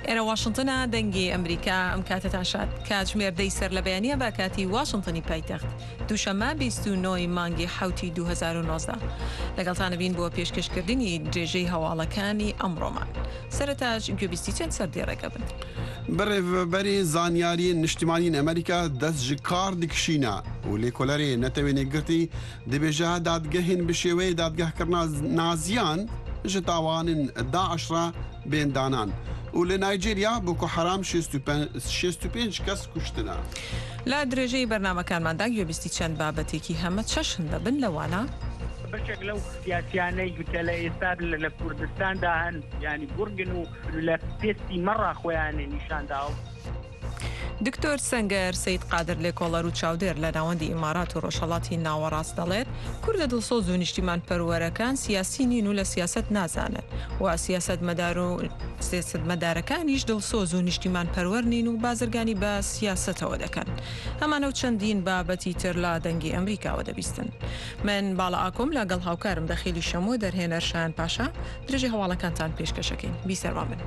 ئێرە واشنتنە دەنگی ئەمریکا ئەم کاتتان شاد کاتژمێردەی سەر لە بەیانیە با کاتی واشنتنی پایتەخت دووشەمە 29 مانگی حوتی 2019 لەگەڵتانە بین بۆ پێشکەشکردنی درێژەی هەواڵەکانی ئەمڕۆمان سەرەتاش گوێبیستی چەند سەردێڕێکە بن. بەڕێوەبەری زانیاری نیشتیمانین ئەمریکا دەست ji کار dikişîne û lêkolerê netewênê girtî dibêje dadgehên bi şêweyê dadgehkirina naziyan ji tawanên Daeş re bên danan û li Nîjerya Boko Haram 65 kes kuştine. لا درێژەی بەرنامەکانماندا گوێبیستی چەند بابەتێکی هەمە چەشن دەبن لەوانە بەشێک لەو سیاسیانەی گوتە لە ئێستا لە کوردستاندا هەن ینی بورگن و لە پێستی مەڕا خۆیانێ نیشانداوە. دکتۆر سەنگەر سەید قادر لێکۆڵەر و چاودێر لە ناوەندی ئیمارات و ڕۆژهەڵاتی ناوەڕاست دەڵێت کوردە دڵسۆز و نیشتیمان پەروەرەکان سیاسی نین و لە سیاست نازانن و سیاستمەدار و سیاستمەدارەکانیش دڵسۆز و نیشتیمان پەروەر نین و بازرگانی بە سیاستەوە دەکەن. ئەمانە و چەندین بابەتی تر لە دەنگی ئەمریکاوە دەبیستن. من باڵا ئاکۆم لەگەڵ هاوکارم دەخیلی شەمۆ دەرهێنەر شایان پاشا درێژەی هەواڵەکانتان پێشکەشەکەین بیسەروا بن.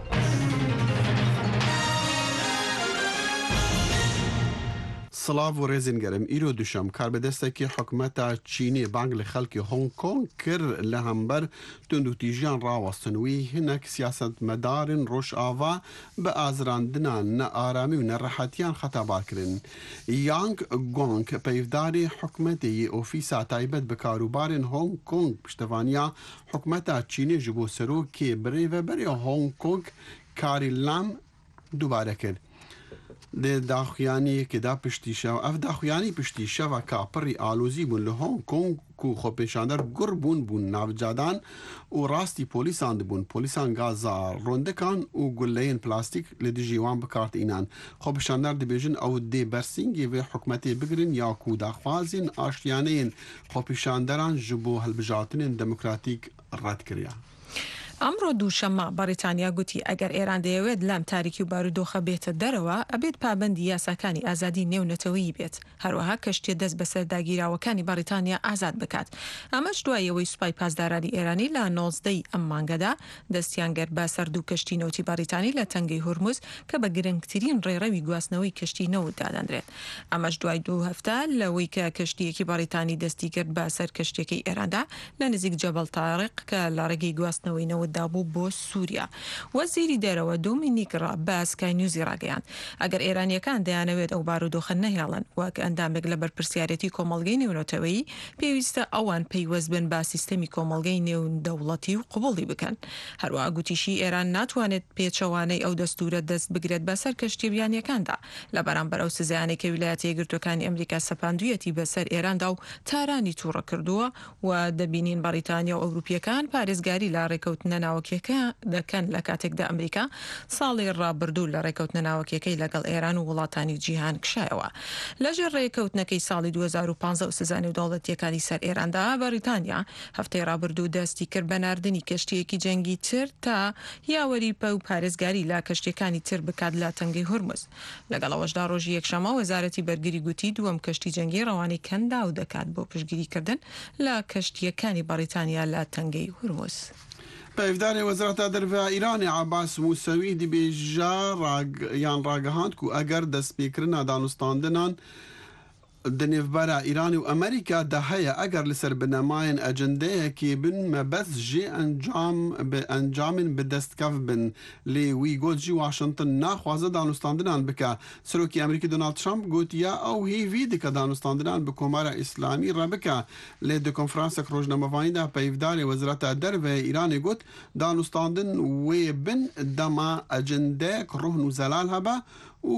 سلااو و rêzên germ îro duşem karbedestekî hikûmeta Çînê bang li xelkê Hong Kong kir li hember tundûtîjiyan rawastin wî hinek siyasetmedarên Rojava bi azirandina nearamî û nerehetiyan xetebar kirin. Yang Guang peyvdarê hikûmetê yê ofîsa taybet bi karûbarên Hong Kong piştevaniya hikûmeta Çînê ji bo serokê birêveberê Hong Kong Carrie Lam dubare kir. Lê daxuyaniyekê da piştî şev ev daxuyanî piştî şeveka pirî alozî bûn li Hong Kong ku xwepêşander gur bûn navcadan û rastî polîsan dibûn. Polîsan gaza rondekan û gulleyên plastîk li dijî wan bikartînan. Xwepêşander dibêjin ew dê bersîngê vê hikûmetê bigirin ya ku daxwazên aştiyaneyên xwepêşanderan ji bo hilbijartinên demokratîk red kiriye. ئەمڕۆ دووشەمە بەریتانیا گوتی ئەگەر ئێران دەیەوێت لەم تاریکی و بارودۆخە بێتە دەرەوە ئەبێت پابەندی یاساکانی ئازادی نێونەتەوەیی بێت هەروەها کەشتیە دەست بەسەر داگیراوەکانی بەریتانیا ئازاد بکات. ئەمەش دوایەوەی سوپای پاسدارانی ئێرانی لە 19 ئەم مانگەدا دەستیان گەرت بە سەرد و کەشتی نەوتی بەریتانی لە تەنگەی هورموز کە بە گرنگترین ڕێڕەوی گواستنەوەی کەشتی نەوت دادەنرێت. ئەمەش دوای 2 هەفتە لەوەی کە کەشتیەکی بەریتانی دەستی کرد بە سەر کەشتێکی ئێراندا لە نزیک جەبەل تاریق کە لە ڕێگەی گواستنەوەی نەوت دابوو بۆ سووریا. وەزیری دەرەوە دومینیک بە سکای نیوزی ڕاگەیاند ئەگەر ئێرانیەکان دەیانەوێت ئەو بارودۆخە نەهێڵن وەک ئەندامێک لە بەرپرسیارەتی کۆمەڵگەی نێونەتەوەیی پێویستە ئەوان پەیوەست بن با سیستەمی کۆمەڵگەی نێودەوڵەتی و قبوڵی بکەن. هەروەها گوتیشی ئێران ناتوانێت پێچەوانەی ئەو دەستورە دەست بگرێت بەسەر کەشتیبیانیەکاندا لە بەرامبەر ئەو سزایانەی کە ویلایەتە یەکگرتووەکانی ئەمریکا سەپاندوویەتی بەسەر ئێراندا و تارانی تووڕە کردووە و دەبینین بەریتانیا و ئەوروپیەکان پارێزگاری لە ڕێکەوتنە ناوەکیەکە دەکەن لە کاتێکدا ئەمریکا ساڵی ڕابردوو لە ڕێکەوتنە ناوەکیەکەی لەگەڵ ئێران و وڵاتانی جیهان کشایەوە. لەژێر ڕێکەوتنەکەی ساڵی 2015 و سزانەی و دەوڵەتیەکانی سەر ئێراندا بەریتانیا هەفتەی ڕابردوو دەستی کرد بە ناردنی کەشتیەکی جەنگی تر تا یاوەری پە و پارێزگاری لە کەشتەکانی تر بکات لە تەنگەی هورموز. لەگەڵ ئەوەشدا ڕۆژی یەکشەمە وەزارەتی بەرگری گوتی دووەم کەشتی جەنگی ڕەوانی کەندا و دەکات بۆ پشتگیریکردن لە کەشتیەکانی بەریتانیا لە تەنگەی هورموز. پەیوەداری وەزارەتە دەرەوە ئیرانی عەباس موسەوی دibêje yan ragihand ku eger destpêkirina danûstandinan di nêvbera Îranê û Amerîka de heye eger li ser binemayên ecendeyekê bin mebest jê encamên bi destkev bin. Lê wî got jî Washington naxwaze danûstandinan bike. Serokê Amerîkî Donald Trump gotiye ew hêvî dike danûstandinan bi Komara İslamî re bike. Lê di konferansek rojnamevanî de peyvdarê wezareta derve Îranê got danûstandin wê bin dema ecendeyek ruhn û zelal hebe û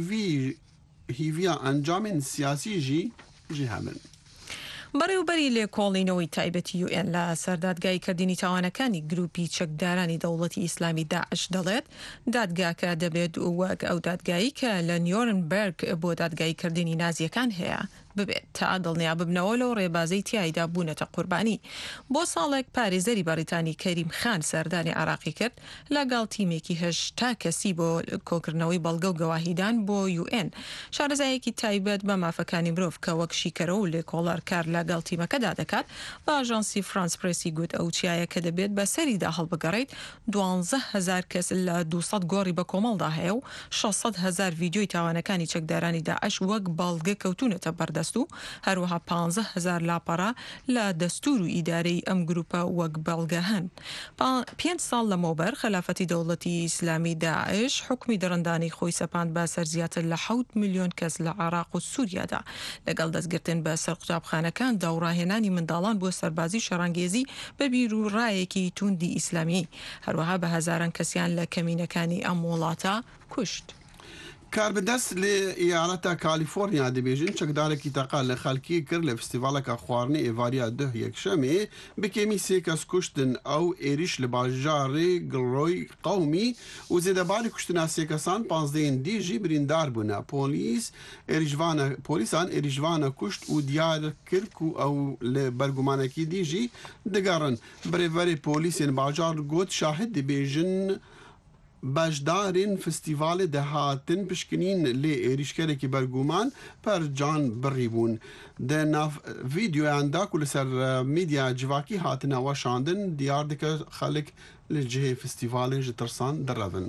هیویا ئەنجامên سیاسی jî hebin. بەڕێوبەری لێکۆڵینەوەی تایبەتی UN لە سەردادگای کردنی تاوانەکانی گروپی چەکدارانی دەوڵەتی ئیسلامی داعش دەڵێت دادگاکە دەبێت وەک ئەو دادگایی کە لە نیورنبرگ بۆ دادگایکردنی نازیەکان هەیە ببێت تا دڵنیا ببنەوە لەو ڕێبازەی تیایدا بوونەتە قوربانی. بۆ ساڵێک پارێزەری بەریتانی کەریم خان سەردانی عراقی کرد لەگەڵ تیمێکی 8 کەسی بۆ کۆکردنەوەی بەڵگە و گەواهیدان بۆ UN. شارەزایەکی تایبەت بە مافەکانی مرۆڤ کە وەک شیکەرە و لێکۆڵەر کار لەگەڵ تیمەکەدا دەکات بە ئاژانسی فرانس پرێسی گوت ئەو چیایە کە دەبێت بە سەریدا هەڵبگەڕێیت 12,000 کەس لە 200 گۆڕی بە کۆمەڵدا هەیە و 600,000 ڤیدیۆی تاوانەکانی چەکدارانی داعش وەک بەڵگە کەوتونەتە بەردەست و هەروەها 15,000 لاپەڕە لە دەستور و ئیدارەی ئەم گروپە وەک بەڵگە هەن. 5 ساڵ لەمەوبەر خلافەتی دەوڵەتی ئیسلامی داعش حکمی دڕندانی خۆی سەپاند بە سەرزیاتر لە 7 میلیۆن کەس لە عراق و سووریادا لەگەڵ دەستگرتن بە سەر قوتابخانەکان داوڕاهێنانی منداڵان بۆ سەربازی شەڕانگێزی بە بیر و ڕایەکی توندی ئیسلامی. هەروەها بە هەزاران کەسیان لە کەمینەکانی ئەم وڵاتە کوشت. کاربدەست لە ئیالەتە کالیفۆرنیا دەبێژن چەکدارێکی تەقا لە خەلکی کرد لە فستیڤالەکە خواردنی ئێڤاریا دە یەکشەمێ بکەمی 3 کەس کوشتن ئەو ئێریش لە باژارێ گڵڕۆی قەومی و زێدەباری کوشتنا 3 کەسان 15 دیژی بریندار بوونە. پۆلیسان ئێریژوانە کوشت و دیار کرد و ئەو لە بەرگومانێکی دیژی دەگەڕن. برێڤەرێ پۆلیسێن باژار گوت شاهد دەبێژن بەشدارین فستیڤالê دەهاتن pişkinîn lê êrîşkerekî berguman per can birî bûn. Di nav vîdyoyan da ku li ser mîdya civakî hatine weşandin diyar dike xelek li cihê festîvalê ji tirsan derevin.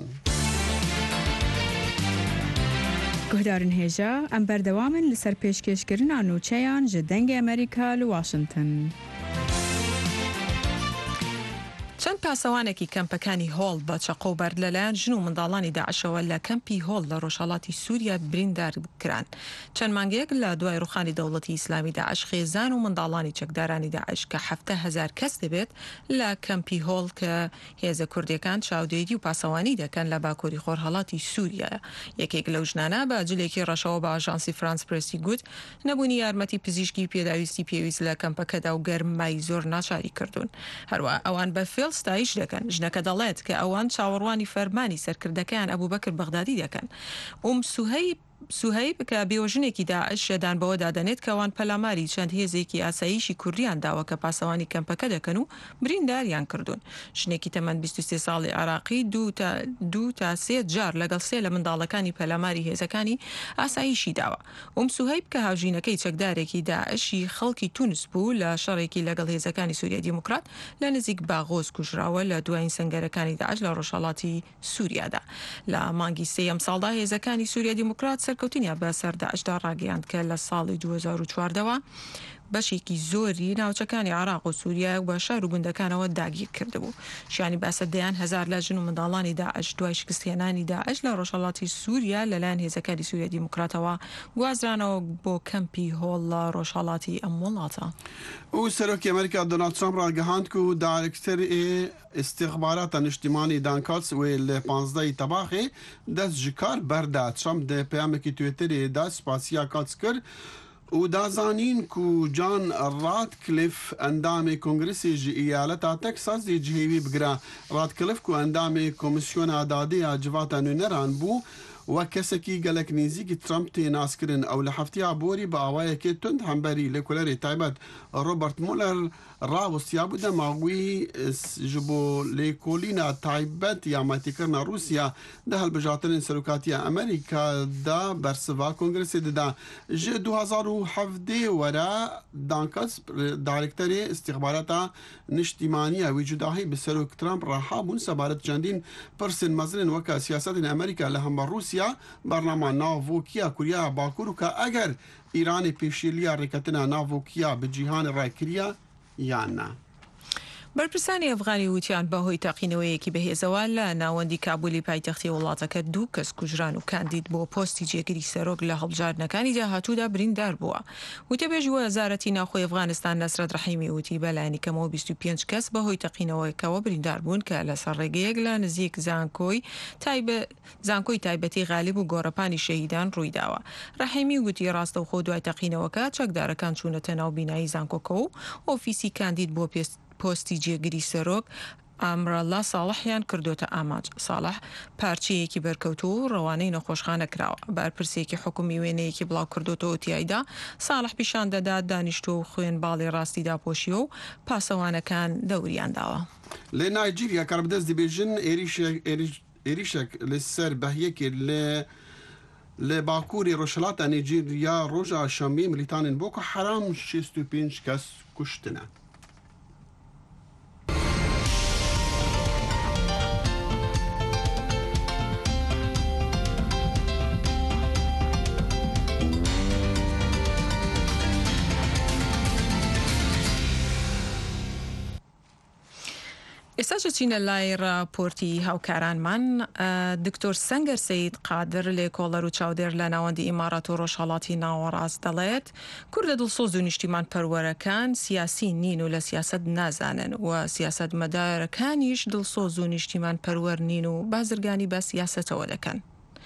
Guhdarên hêja em berdewamin li ser pêşkêşkirina nûçeyan ji dengê Amerîka li Washington. چەند پاسەوانێکی کەمپەکانی هۆڵ بە چەقۆبەر لەلایەن ژن و منداڵانی داعشەوە لە کەمپی هۆڵ لە ڕۆژهەڵاتی سووریا بریندار کران. چەند مانگەیەک لە دوای ڕوخانی دەوڵەتی ئیسلامی داعش خێزان و منداڵانی چەکدارانی داعش کە 7,000 کەس دەبێت لە کەمپی هۆڵ کە هێزە کوردیەکان چاودێری و پاسەوانی دەکەن لە باکووری خۆرهەڵاتی سووریا. یەکێک لەو ژنانە بە جلێکی ڕەشەوە بە ئاژانسی فرانس پرێسی گوت نەبوونی یارمەتی پزیشکی پێداویستی پێویست لە کەمپەکەدا و گەرمای زۆر ناچاری کردوون. هەروە ئەوان بە فێڵ ستایش دەکەن. ژنەکە دەڵێت کە ئەوان چاوەڕوانی فەرمانی سەرکردەکەیان ئەبوبەکر بەغدادی دەکەن. سوهەیب کە بێوەژنێکی داعش شێدان بەوە دادەنێت کەوان پەلاماری چەند هێزێکی ئاساییشی کوردیان داوە کە پاسەوانی کەمپەکە دەکەن و برینداریان کردوون. ژنێکی تەمەەن 23 ساڵی عراقی 2 تا 3 جار لەگەڵ 3 لە منداڵەکانی پەلاماری هێزەکانی ئاساییشی داوە. سوهەیب کە هاوژینەکەی چەکدارێکی داعشی خەڵکی تونس بوو لە شەڕێکی لەگەڵ هێزەکانی سووریا دیموکرات لە نزیک باغۆز کوژراوە لە دوایین سنگەرەکانی داعش لە ڕۆژهەڵاتی سووریادا. لە مانگی 3 ساڵدا هێزەکانی سووریا دیموکرات سەرکەوتنیان بە سەر داعشدا ڕاگەیاند کە لە ساڵی 2014ەوە بەشێکی زۆری ناوچەکانی عراق و سووریا بە شار و گوندەکانەوە داگیر کردبوو. شیانی باسەدەیان هەزار لە ژن و منداڵانی داعش دوای شکستهێنانی داعش لە ڕۆژهەڵاتی سووریا لەلایەن هێزەکانی سووریا دیموکراتەوە گوازرانەوە بۆ کەمپی هۆڵ لە ڕۆژهەڵاتی ئەم وڵاتە. و سەرۆکی ئەمریکا دۆنالد ترامپ ڕاگەهاند و دایرکتەری استخباراتە نیشتیمانی دانکاتس وێ لە 15 تەباخێ دەست ji kar berda. Trump دە پەیامێکی توێتەرێدا سوپاسیا کاتس کرد و دازانین ku John Ratcliffe endamê Kongresê ji îyaleta Texas dê cihêwî bigire. Ratcliffe ku endamê Komîsyona Dadiya Civata Nûneran bû وە کەسێکی گەلک نزیکی ترامپ تێ ناسکردن ئەو لە هەفتەیە بۆری بە ئاوایەکێ تند هەمبەری لە کولەری تایبەت ڕۆبرت مولەر ڕاوەستیا بوو دەماوی ji bo lêkolîna taybet ya metîkirina Rûsya di hilbijartinên serokatiya Amerîkada bersiva Kongresê dida. Ji 2017 were Dankas Direkterê Istixbarata Niştimaniya wî cudahî bi serok Trump reha bûn sebaret çendîn pirsên mezin weka siyasetên Amerîka li hember Rûsya bernama navokiya Kuriya Bakur û ka eger İranê pêşîliya rêketina navokiya bi cîhanê raykiriya یان نه. بەرپرسانی ئەفغانی وتیان بەهۆی تاقینەوەیەکی بەهێزەوە لە ناوەندی کابولی پایتەختی وڵاتەکە 2 کەس کوژران و کاندید بۆ پۆستی جێگیری سەرۆک لە هەڵبژاردنەکانی داهاتوودا بریندار بووە. وتەبێژ وەزارەتی ناوخۆی ئەفغانستان نەسرەت ڕەحیمی وتی بەلایەنی کەمەوە 25 کەس بەهۆی تاقینەوەیەکەوە بریندار بوون کە لەسەر ڕێگەیەک لە نزیک زانکۆی تایبەتی غالیب و گۆڕەپانی شەهیدان ڕوویداوە. ڕەحیمی وتی ڕاستەوخۆ دوای تاقینەوەکە چەکدارەکان چوونەتە ناو بینایی زانکۆکە و ئۆفیسی کاندید بۆ پۆستی جێگیری سەرۆک ئامرەڵا ساڵحیان کردوتە ئاماج. ساڵح پارچەیەکی بەرکەوتوو ڕەوانەی نەخۆشخانە کراوە. بارپرسێکی حکومی وێنەیەکی بڵاو کردوتەوە تیایدا ساڵح پیشان دەدا دانیشتو و خوێن باڵی ڕاستی داپۆشیە و پاسەوانەکان دەوریان داوە. لە نایجیریا کاربدەست دەبێژن عێریشێک لەسەر بەهیەکێ لە باکووری ڕۆژهەڵاتە نایجیریا ڕۆژە شەمبێ ملیتانên بۆکۆ حەرام 65 کەس کوشتنە. ئێستا چینە لای راپۆرتی هاوکارانمان دکتۆر سەنگەر سەید قادر لێ کۆڵەر و چاودێر لە ناوەندی ئیمارات و ڕۆژهەڵاتی ناوەڕاست دەڵێت کوردە دڵسۆز و نیشتیمان پەروەرەکان سیاسی نین و لە سیاست نازانن و سیاست مەدارەکانیش دڵسۆز و نیشتیمان پەروەر نین و بازرگانی بە سیاستەوە دەکەن.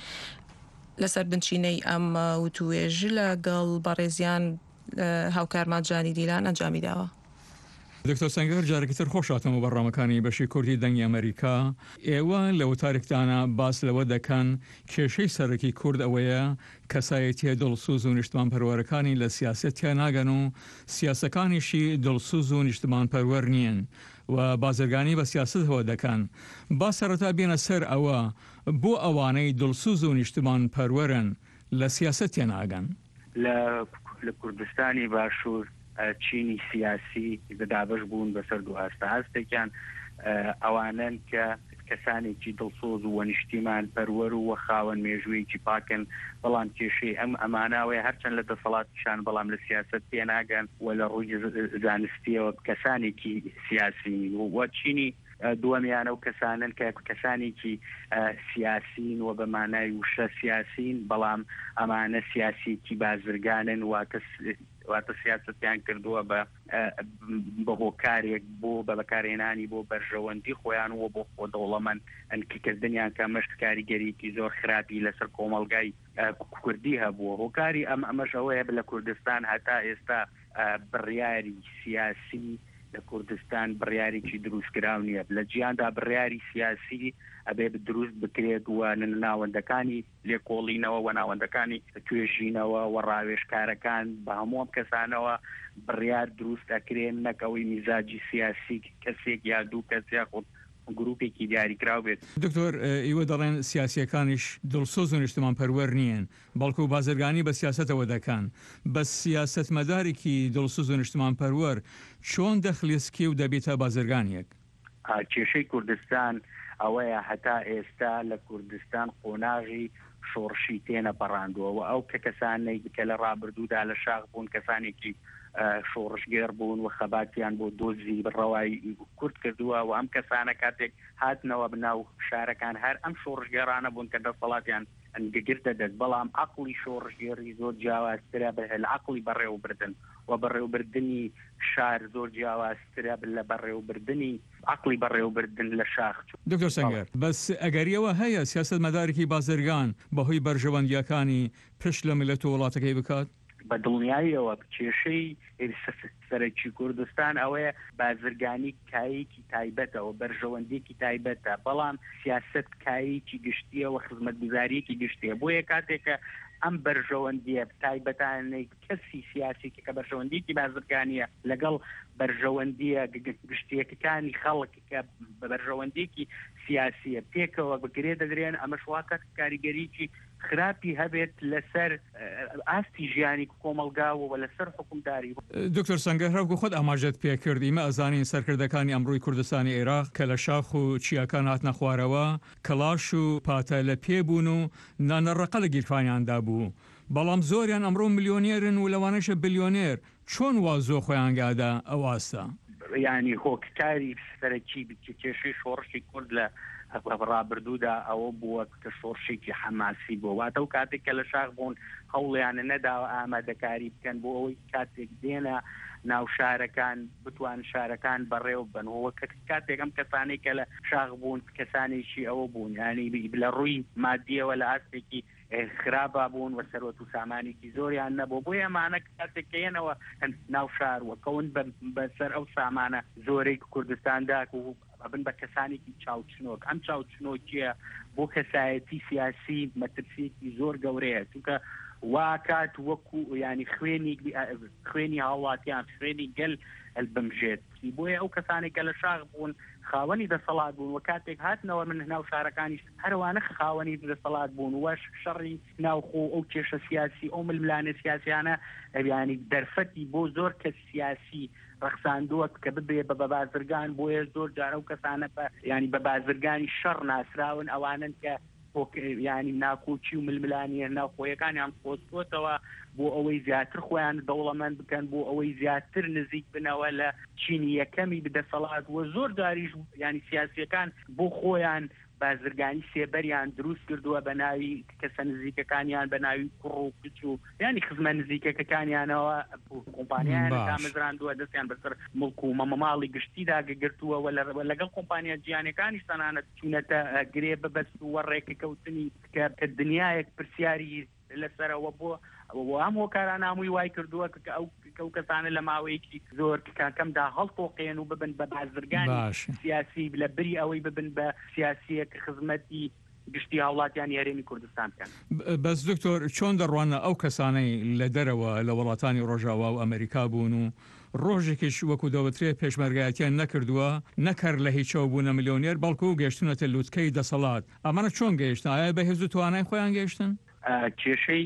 لەسەر بنچینەی ئەم وتوێژ لەگەڵ بەڕێزیان هاوکارمان جانی دیلان ئەنجامی داوە. دکتۆر سەنگەر جارێکی تر خۆشاتەوە بەڕامەکانی بەشی کوردی دەنگی ئەمریکا ئێوە لە وتارێکدانە باس لەوە دەکەن کێشەی سەرەکی کورد ئەوەیە کەسایەتیە دڵسوز و نیشتمان پەروەرەکانی لە سیاسەتیان ناگەن و سیاسەکانیشی دڵسوز و نیشتمان پەروەر نییەن و بازرگانی بە سیاستەوە دەکەن. با سەرەتا بێنە سەر ئەوە بۆ ئەوانەی دڵسوز و نیشتمان پەروەرن لە سیاسەتیان ناگەن. لە کوردستانی باشوور چینی سیاسی دەدابش بوون بەسەر دوو هەستا هەستێکیان ئەوانن کە کەسانێکی دڵسۆز و نیشتیمان پەروەر و خاوەن مێژوویەکی پاکن بەڵام کێشەی ئەماناوەیە هەرچەند لە دەسەڵاتیشان بەڵام لە سیاست پێناگەن و لە ڕووی زانستیەوە کەسانێکی سیاسی و چینی دووەمیانە و کەسانن کە کەسانێکی سیاسین و بەمانای وشە سیاسین بەڵام ئەمانە سیاسیکی بازرگانن واتە سیاستیان کردووە بە هۆکارێک بۆ بە بەکارهێنانی بۆ بەرژەوەندی خۆیان و بۆ خۆ دەوڵەمەند ئەنکردنیان کە مەشت کاریگەریکی زۆر خراپی لەسەر کۆمەلگای کوردی هەبووە. هۆکاری ئەمەش ئەوەیە لە کوردستان هەتا ئێستا بڕیاری سیاسی لە کوردستان بڕیارێکی دروستکراو نییە. لە جیاندا بڕیاری سیاسی ئەبێ دروست بکرێت و ناوەندەکانی لێکۆڵینەوە و ناوەندەکانی توێژینەوە و ڕاوێژکارەکان بە هەموو ئەم کەسانەوە بڕیار دروست ئەکرێن نەکەوەی میزاجی سیاسی کەسێک یا دوو کەس یا خۆ گروپێکی دیاریکراو بێت. دکتۆر ئێوە دەڵێن سیاسیەکانیش دڵسۆز و نیشتمان پەروەر نییەن بەڵکو و بازرگانی بە سیاستەوە دەکەن. بە سیاست مەدارێکی دڵسۆز و نیشتمان پەروەر چۆن دەخلیسکی و دەبێتە بازرگانیەک؟ کێشەی کوردستان ئەوەیە هەتا ئێستا لە کوردستان قۆناغی شۆڕشی تێنە پەڕاندووە و ئەو کە کەسانێک کە لە ڕابردوودا لە شاخ بوون کەسانێکی شۆڕشگێر بوون و خەباتیان بۆ دۆزی بڕەوای کورد کردووە و ئەم کەسانە کاتێک هاتنەوە بناو شارەکان هەر ئەم شۆڕژگێرانە بوون کە دەسەڵاتیان ئەنگەگرتە دەست بەڵام عەقڵی شۆڕژگێری زۆر جیاوازترە لە عەقڵی بەڕێوەبردن و بەڕێوەبردنی شار زۆر جیاوازترە لە بەڕێوەبردنی عەقڵی بەڕێوەبردن لە شاخ. دکتۆر سەنگەر بەس ئەگەریەوە هەیە سیاست مەدارێکی بازرگان بەهۆی بەرژەوەندیەکانی پشت لە میلەت و وڵاتەکەی بکات؟ بە دڵنیاییەوە کێشەی سەرەکی کوردستان ئەوەیە بازرگانی کایەکی تایبەتەوە بەرژەوەندێکی تایبەتە بەڵام سیاست کایەکی گشتیە و خزمەتگوزاریەکی گشتیە بۆیە کاتێکە ئەم بەرژەوەندیە تایبەتانەی کەسی سیاسێکی کە بەرژەوەندێکی بازرگانیە لەگەڵ بەرژەوەندیە گشتیەکەکانی خەڵک کە بەرژەوەندێکی سیاسیە پێکەوە بگرێ دەدرێن ئەمەش واکات کاریگەریکی خراپی هەبێت لەسەر ئاستی ژیانی کۆمەلگاوە و لەسەر حکومداری. دکتۆر سەنگەر هەوگو خۆت ئاماژەت پێکرد ئیمە ئەزانین سەرکردەکانی ئەمڕۆی کوردستانی عێراق کە لە شاخ و چیاکان هاتنە خوارەوە کەلاش و پاتە لە پێبوون و نانەڕەقە لە گیرفانیاندا بوو بەڵام زۆریان ئەمڕۆ ملیۆنێرن و لەوانەشە بلیۆنێر چۆن وازۆ خۆیانگادا ئەو ئاستە؟ یعنی هۆکاری سەرەکی کێشەی شۆڕشی کورد لە ڕابردوودا ئەوە بووە کە شۆڕشێکی حەماسی بووە واتە و کاتێک کە لە شاخ بوون هەوڵیانە نەداوە ئامادەکاری بکەن بۆ ئەوەی کاتێک دێنە ناو شارەکان بتوان شارەکان بەڕێوە بنەوە کاتێک ئەم کەسانەی کە لە شاخ بوون کەسانێکی ئەوە بوون ینی لە ڕووی مادیەوە لە ئاستێکی خراپە بوون و سەرۆت و سامانێکی زۆریان نەبوو بۆیە ئەمانە کاتێک کەێنەوە ناو شار وەکەون بەسەر ئەو سامانە زۆرەی کوردستاندا و ئەبن بە کەسانێکی چاوچنۆک ئەم چاوچنۆکیە بۆ کەسایەتی سیاسی مەترسیێکی زۆر گەورەیە چونکە واکات وەکو ینی خوێنی هاوڵاتیان خوێنی گەل هەلبەمژێت بۆیە ئەو کەسانێک کە لە شاغ بوون خاوەنی دەسەڵات بوون و کاتێک هاتنەوە من ناو شارەکانیش هەروانە خاوەنی دەسەڵات بوون وەش شەڕی ناوخۆ ئەو کێشە سیاسی ئەو ململانە سیاسیانە ینی دەرفەتی بۆ زۆر کەس سیاسی ڕەخساندووە کە ببێ بە بازرگان بۆیە زۆر جارە و کەسانە ینی بە بازرگانی شەڕ ناسراون ئەوانن کە ینی ناکۆچی و ململانیە ناوخۆیەکانیان خۆستۆتەوە بۆ ئەوەی زیاتر خۆیان دەوڵەمەند بکەن بۆ ئەوەی زیاتر نزیک بنەوە لە چینی یەکەمی بدەسەڵات و زۆر داریش ینی سیاسیەکان بۆ خۆیان بازرگانی سێبەریان دروست کردووە بە ناوی کەسە نزیکەکانیان بە ناوی کوڕ و کچ و ینی خزمە نزیکەکەکانیانەوە کۆمپانیایان دامەزراندووە دەستیان بەسەر مڵک و مەمەماڵی گشتیدا گرتووە لەگەڵ کۆمپانیا جیهانەکانی تەنانەت چوونەتە گرێ ببەست و وەڕێکە کەوتنی کە دنیایەک پرسیاری لەسەرەوە بۆ ئەم هۆکاران هەمووی وای کردووە کە ئەو کەسانە لە ماوەیەکی زۆر کەمدا هەڵتۆقێن و ببن بە بازرگانی سیاسی لە بری ئەوەی ببن بە سیاسیەک خزمەتی گشتی هاوڵاتیان یاریێمی کوردستان بکەن. بەس دکتۆر چۆن دەڕوانە ئەو کەسانەی لە دەرەوە لە وڵاتانی ڕۆژاوا و ئەمریکا بوون و ڕۆژێکیش وەکو دەوترێ پێشمەرگایەتیان نەکردووە نەکەر لە هیچەوە بوونە میلیۆنێر بەڵکو و گەشتونەتە لووتکەی دەسەڵات ئەمانە چۆن گەیشتن ئایا بە هێز و توانای خۆیان گەیشتن؟ کێشەی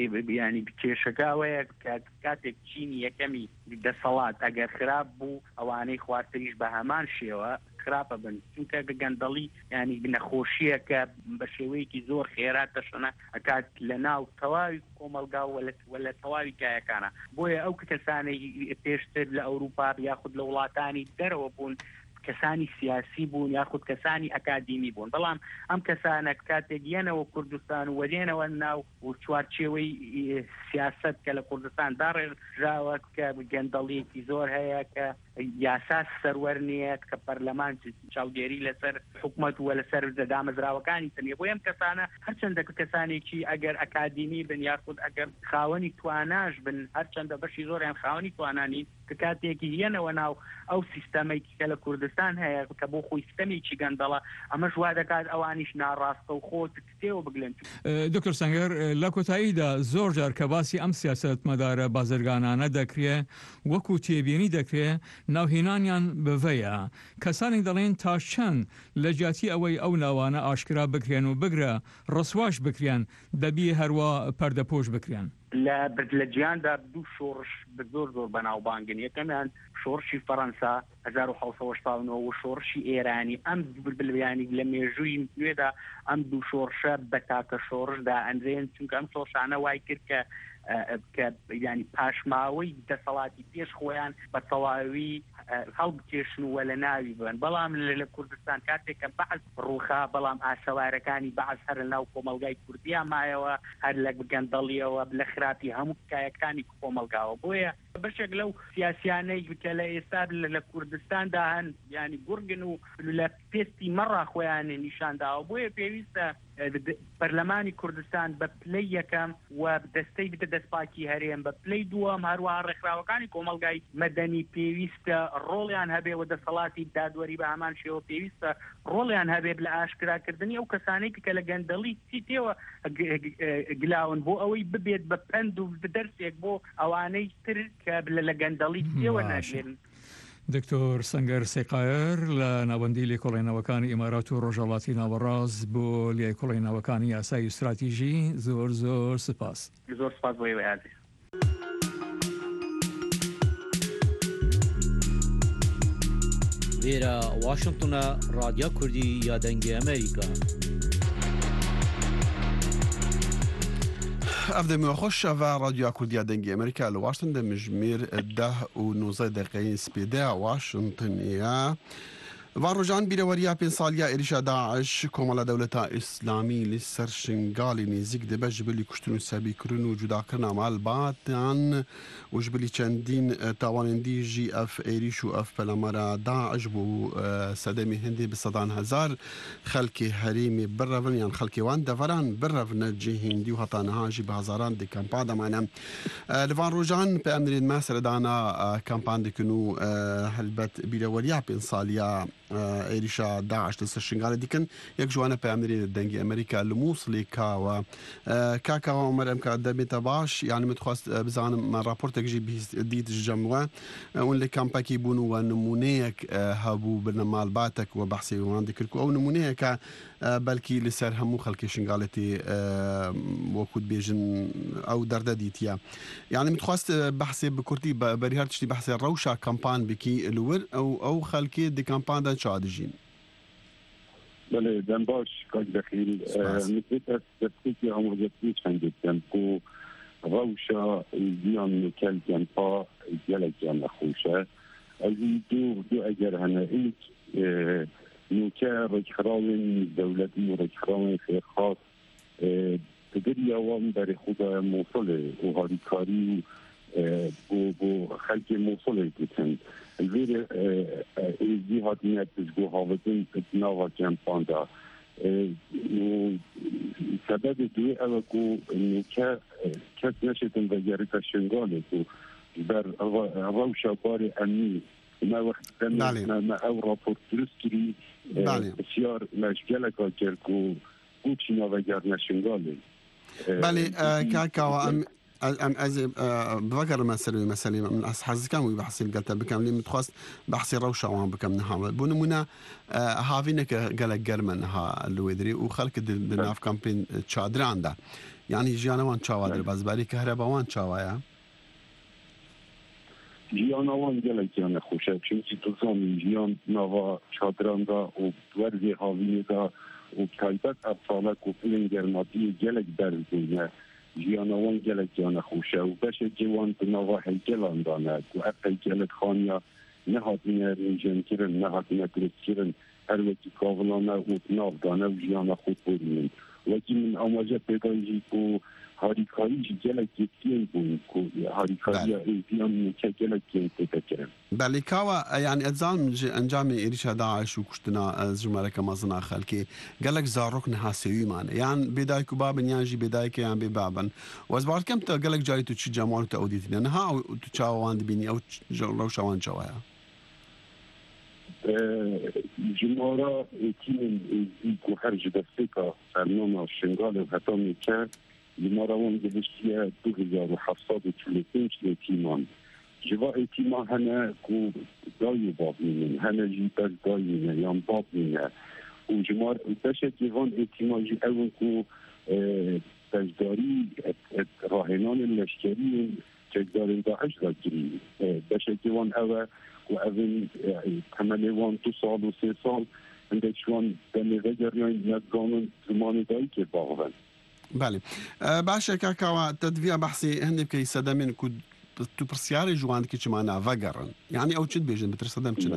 ینی کێشەکەوەیە کاتێک چینی یەکەمی دەسەڵات ئەگەر خراپ بوو ئەوانەی خواردتریش بە هەمان شێوە خراپە بن چونکە گەندەڵی ینی نەخۆشیەکە بە شێوەیەکی زۆر خێرا تەشەنە ئەکات لە ناو تەواوی کۆمەلگا و لە تەواوی کایەکانە بۆیە ئەو کەسانەی پێشتر لە ئەوروپا یاخود لە وڵاتانی دەرەوە بوون کەسانی سیاسی بوون یاخود کەسانی ئەکادیمی بوون بەڵام ئەم کەسانە کاتێک یەنەوە کوردستان و وەدێنەوە ناو و چوارچێوەی سیاست کە لە کوردستان داڕێژاوە کە گەندەڵیەکی زۆر هەیە کە یاساس سەروەر نییە کە پەرلەمان چاودێری لەسەر حکومەت و لەسەر دامەزراوەکانی تەنیە بۆ ئەم کەسانە هەرچەندە کەسانێکی ئەگەر ئەکادیمی بن یاخود ئەگەر خاوەنی تواناش بن هەرچەندە بەشی زۆریان خاوەنی توانانی کە کاتێکی یەنەوە ناو ئەو سیستەمێکی کە لە کوردستان هەیە کە بۆ خۆی سیستەمێکی گەندەڵە ئەمەش وا دەکات ئەوانیش ناڕاستە و خۆت کتێوە بگلن. دکتۆر سەنگەر لە کۆتاییدا زۆر جار کە باسی ئەم سیاست مەدارە بازرگانانە دەکرێت وەکو تێبینی دەکرێت ناوهێنانیان بڤەیە کەسانی دەڵێن تا چەند لە جیاتی ئەوەی ئەو ناوانە ئاشکرا بکرێن و بگرە ڕسواش بکرێن دەبی هەروە پەردەپۆش بکرێن. لە جیاندا دوو شۆڕش زۆر بەناوبانگن یەکەمیان شۆڕشی فەڕەنسا 1970 و شۆڕشی ئێرانی ئەم بلبیانی لە مێژووی نوێدا ئەم دوو شۆڕشە بە تاکە شۆڕشدا ئەندرێن چونکە ئەم شۆڕشانە وای کرد کە ینی پاشماوەی دەسەڵاتی پێش خۆیان بە تەواوی هەڵبکێشن وە لە ناوی بن بەڵام لە کوردستان کاتێککە بەعز ڕووخا بەڵام ئاسەوارەکانی بەعز هەر ناو کۆمەلگای کوردیا مایەوە هەر لە گەندەڵیەوە لە خراپی هەموو تکایەکانی کۆمەلگاوە بۆیە بەشێک لەو سیاسیانەی کە لە ئێستا لە کوردستاندا هەن ینی گورگن و لە پێستی مەڕا خۆیان نیشانداوە بۆیە پێویستە پەرلەمانی کوردستان بە پلەی یەکەم و دەستەی بدە دەستپاکی هەرێم بە پلەی دووەم هەروەها ڕێکخراوەکانی کۆمەلگای مەدەنی پێویستە ڕۆڵیان هەبێ و دەسەڵاتی دادوەری بە هەمان شێوە پێویستە ڕۆڵیان هەبێ لە ئاشکراکردنی ئەو کەسانەی کە لە گەندەڵی چیتێوە گلاون بۆ ئەوەی ببێت بە پند و دەرسێک بۆ ئەوانەی تر کە لە گەندەڵی تێوە ناژێن. دکتۆر سەنگەر سێقایر لە ناوەندی لێکۆڵێنەوەکانی ئیمارات و ڕۆژهەڵاتی ناوەڕاست بۆ لێکۆڵێنەوەکانی یاسای استراتیژی زۆر سپاس. زۆر سپاس بۆ ئێوە عەزیز. لێرە واشنگتنە رادیۆ کوردی یا دەنگی ئەمریکا. ئەفدەمی خۆش شەڤە رادیۆ کوردیا دەنگی ئەمریکا لە واشنگتن دەمژمێر 10:19 سپێدە واشنگتنیە ڕۆژان بیرەوەریە پێ ساڵیا ئێریشا داعش کۆمەڵە دەوڵەتە ئیسلامی لەسەر شنگاڵی نزیک دەبە ji bilî کوشتن و سەبیکردن و جوداکردنا مالباتیان و ji bilî çendîn tawanendî jî ev êriş û ev pelemera Daeş bû sedemê Hindê bi sedan hezar xelkê herêmê birevin yan xelkê wan deveran birevne cê Hindî û heta niha jî bi hezaran di kampa demane. Li van rojan pe em nirên me seredana kampan dikin û helbet bîreweriya pê saliya إيريشا داعش تسشنغال ديكن يك جوانا بأمرين الدنجي أمريكا لموصلي كاوا كاكا عمر أمكا دبي تباش يعني متخص بزان ما رابورتك جي ديت الجموع واللي كان باكي بونو ونمونيك هابو برنامال باتك وبحثي وعندك الكو أو نمونيك بلكي لسر همو خلقي شنغالتي وكود بيجن أو دردديتيا يعني متخص بحثي بكورتي بريهارتشتي بحثي روشا كامبان بكي الور أو خلقي دي كامبان دا شادجين بله دنباش کاج دخیل مثل تسکیتی آموزشی چندی تنپو روشا زیان نکل جنپا جلک جن خوشه از دو اگر هنه ایک نوکه رجخراون دولتی و رجخراون خیر خاص تدری اوام در خود موصله و هاریکاری بو خلق موصله بودن الویر ایزی هاتینت بزگو هاوزن ناوا جنپاندا سبب دوی اوکو نوکه کس نشدن و گریتا شنگاله کو بر روشا بار امنی ما وقت ما او راپورت درست کری بسیار مشکل که کرکو بوچی ناوگر نشنگاله بله كاكا از بفكر مسألة من أصحاب كم ويبحث القتل بكم لي متخصص بحث روشة وان بكم نحاول بونمنا هافينك قالك جرمن ها الويدري وخلق دناف كامبين تشادر عنده يعني جيانا وان تشاوادر بس بالي كهرباء وان تشاوايا جیانا وان گله جیان خوشه چونکی تو زمین جیان نوا چادران دا و ورزی هاوینی دا و کایبت افصالک و پلین گرماتی گلک درزونه جیانا وان گله جیان خوشه و بشه جوان تو نوا هیگلان داند و اپ هیگلت خانیا نهاتینه ریجن کرن نهاتینه درست کرن هر وکی کاغلانه و ناف دانه و جیانا خود بودیم وکی من آماجه پیدایجی که هاریکاری جلک یکتین بود که هاریکاری ایزیان که جلک یکتین بله كاوا يعني أتزام أنجام إيريشا داعش وكشتنا زمرك مازنا خلكي قالك زاروك نحاسيوي معنا يعني بدايك بابن يعني بدايك يعني ببابن وأزبار كم قالك جاي تشي جمال تأوديتني أنا ها أو تشاوان بيني أو لو شوان شوايا جمارا تیم ایکو خرج دستیکا فرنانا شنگال و حتامی که جمارا وان گذشتیه 2745 تیمان جوا ایتیما هنه کو دایی باب مینن هنه جی بز دایی مینه یا باب مینه و جمار بشه جوان ایتیما جی اون کو بزداری راهنان لشکری چکدارین داعش را گری بشه جوان اوه و اون تملی وان 2 سال و 3 سال اندک شوان دمیغه گریان ندگانون زمان دایی که باقون بله باشه كاكاوا تدفيع بحثي هندي كي سدمين كود تو برسياري جوان كي معنا فقرن يعني او تشد بيجن بترسدم كنا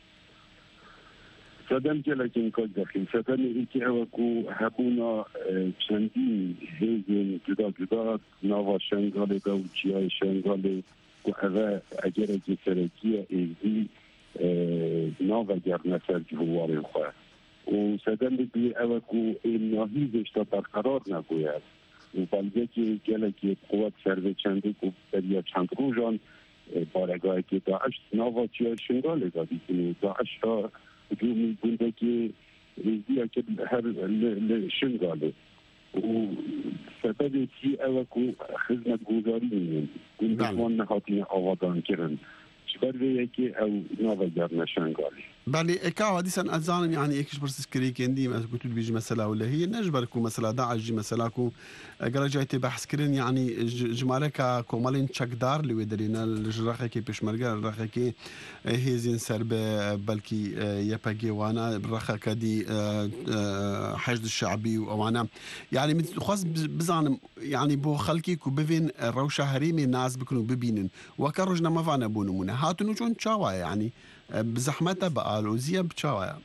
سدم جلكين كود داخل سدم ايكي اوكو هبونا چندين هيزن جدا ناوا شنغالي دا و چياي شنغالي و اوه اگر جسركيه ايزي ناوا گرنسر جواري خواه و سدم بي اوكو ناهيزش تا برقرار نبوید و بلده که گلکی قوت سرده چنده که بریا چند روزان بارگاهی که داعش ناواچی های شنگاله دادی که داعش ها جومی بونده که ریزی که هر شنگاله و سبب سی اوکو خدمت گذاری میمون گندشوان نهاتین آوادان کرن برای که او ناوگر نشنگالی بله اكاوا ديسان ازانم يعني ايكش برسس كريكين دي ما كنت بيجي مسألة ولا هي نجبركو مسألة داعش جي مسألة قال جايتي بحث كرين يعني جمالك كومالين تشكدار اللي ودرينا الجراخه كي بشمرغا الرخه كي هيزين سرب بلكي يباجي وانا الرخه كدي حشد الشعبي وانا يعني خاص بزانم يعني بو خلكي كوبين روشه هريمي ناس بكونوا ببينن وكرجنا ما فانا بونمونه هاتو نجون تشاوا يعني بزحمته بقالو زيب تشاوا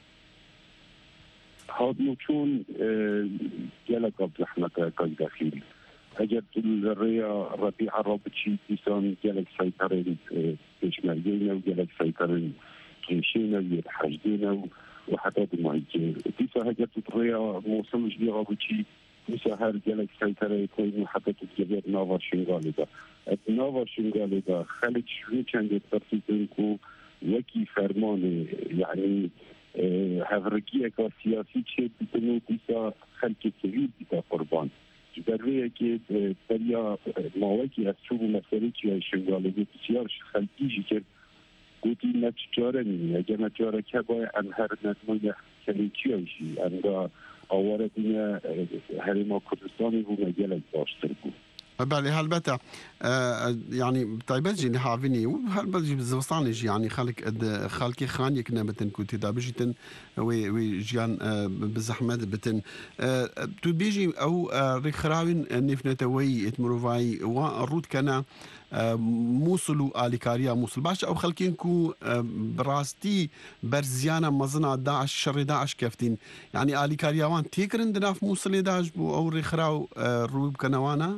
هادو چون جلق بزحمته كاج داخل اجد الريا ربيع الرابطي تيسان جلق سيطرين بشماليين وجلق سيطرين كيشينا ويتحجدين وحتى دمائجين تيسا هجد الريا موصل جدي رابطي تيسا هر جلق سيطرين كوين حتى تتجبير ناوا شنغالي دا ناوا شنغالي دا خلق شوي چند ترسيزين كو وكي فرمان يعني هەڤڕگیەکە سیاسی چێت بتنێ دیسا خەلکی سڤیل بیتا قوربان دەروەیەکێ بەریا ماوەیەکی هەستوو بوو مەسەلەی شنگالێکی بسیار خەلکیژی کرد گوتی نەچارە نینی ئەگە نەچارەکە باید ئەم هەر نەتمەنە خەلکیەژی ئەمدا ئاوارە بوونە هەرێما کوردستانی بوو مەگەلێک باشتر بوو. بله هەلبەتە يعني تایبەتجی هاوینی و هەلبەتجی زستانیش يعني خەڵکی خانێک نەبتن کو تێدا بژیتن وی ژیان بزەحمەت بتن تو بێژی ئەو ڕێکخراوین نێفنێتەوەی ئێتمرۆڤایی وا ڕوودکەنە مووسڵ و ئالیکاریە مووسڵ باش ئەو خەڵکین و بڕاستی بەرزیانە مەزنە داعش شەڕی داعش کەفتین يعني ئالیکاریاوان تێکردن دناف مووسڵێ داعش بوو ئەو ڕێکخراو ڕووی بکەنەوانە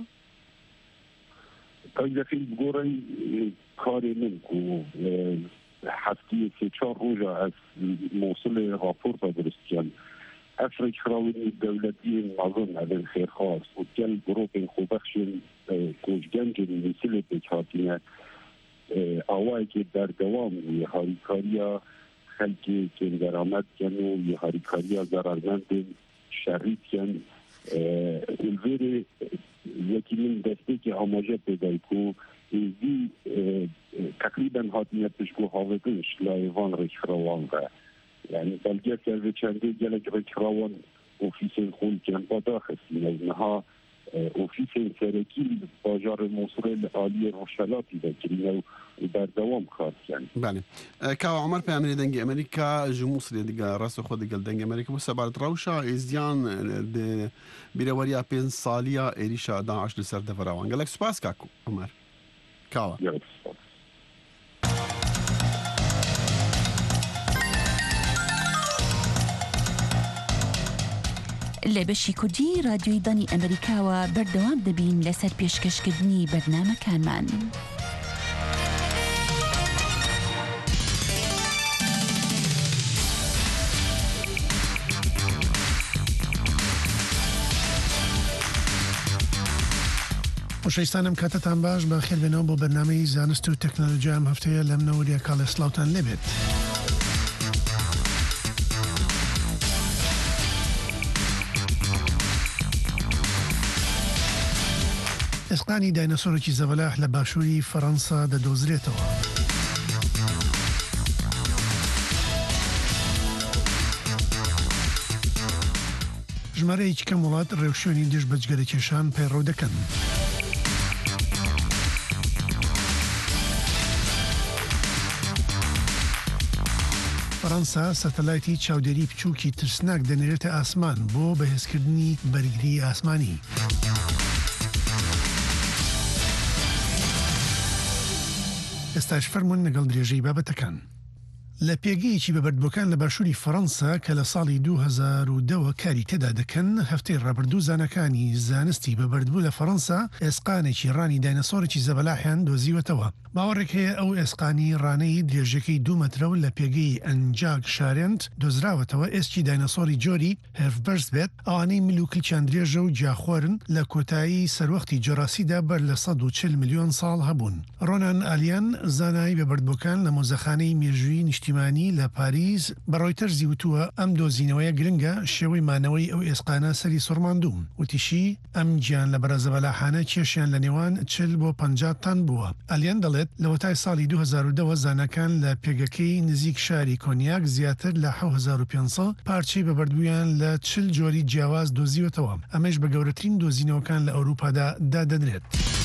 ئەگەفیل بگۆڕن کارێ من و هەفتی سێ-چوار ڕۆژە ئەس مووسڵێ راپۆرتە درستیان ئەفرێک خراوی دەولەتیên مەزن ئەبن خێرخواز و گەل گرۆپên خۆبەخشên کۆژگەنجên میسلê pêkhatîne awayekê berdewam û hêrîkariya xelkê tên deramet ken û hêrîkariya zerarmendên şerî ken الویری یکی من دسته که آماجه پیدای کو ایزی تقریبا حاتیه پشگو حاوگنش لایوان ریخراوان و یعنی بلگه سلوه چنده گلک ریخراوان اوفیسین خون کن با داخستین اینها اوفیسین سرکی باجار موصول عالی روشلاتی دکرینه و بردوام خواهد کن بله که عمر پیامنی دنگ امریکا جموسلی دیگه راست خود دیگه دنگ امریکا بس بارد روشا ازدیان بیروریا 5 سالیا ایریشا داعش لسر دفراوان گلک سپاس کاکو عمر کاوا لە بەشی کوردی رادیۆی دانی ئەمریکاوە بەردەوام دەبین لەسەر پێشکەشکردنی بەرنامەکانمان. خۆشەویستانم کاتتان باش بە خێر بێنەوە بۆ بەرنامەی زانست و تەکنۆلۆژیا ئەم هەفتەیە لە منەوەریە کاڵێ سلااوتان لێبێت. ئێسقانی داینەسۆرێکی زەڤەلاح لە باشووری فەڕەنسا دەدۆزرێتەوە. ژمارەیەکی کەم وڵات ڕێوشێنی دژ بەجگەرەکێشان پەیڕەو دەکەن. فەڕەنسا سەتەلایتی چاودێری بچووکی ترسناک دەنێرێتە ئاسمان بۆ بەهێزکردنی بەرگری ئاسمانی. ئێستاش فەرمونون لەگەڵ درێژەی بابەتەکان. لە پێگەیەکی بەبەردبووەکان لە باشووری فەڕەنسا کە لە ساڵی 2010 کاری تێدا دەکەن هەفتەی ڕابردوو زانەکانی زانستی بەبەردبوو لە فەڕەنسا ئێسقانێکی ڕانی داینەسۆرێکی زەڤەلاحیان دۆزیوەتەوە. باوەڕێک هەیە ئەو ئێسقانی ڕانەی درێژەکەی 2 مەترە و لە پێگەی ئەنجاک شارێنت دۆزراوەتەوە ئێسکی داینەسۆری جۆری هێفبەرز بێت ئەوانەی ملوکلچیان درێژە و جاخۆرن لە کۆتایی سەروەختی جۆراسیدا بەر لە 140 ملیۆن ساڵ هەبوون. ڕۆنان ئالیان زانای بەبەردبووەکان لە مۆزەخانەی مێژووی نیشتیمانی لە پاریس بە ڕۆیتەرزی وتووە ئەم دۆزینەوەیە گرنگە شێوەی مانەوەی ئەو ئێسقانە سەری سوڕماندوو وتیشی ئەم گیان لە بەرەزەڤەلاحانە کێشیان لە نێوان 40 بۆ 50 تان بووە. ئالیان دەڵێت لە وەتای ساڵی 2010 زانەکان لە پێگەکەی نزیک شاری کۆنیاک زیاتر لە 7500 پارچەی بەبەردبوویان لە 40 جۆری جیاواز دۆزیوەتەوە. ئەمەش بە گەورەترین دۆزینەوەکان لە ئەوروپادا دادەدرێت.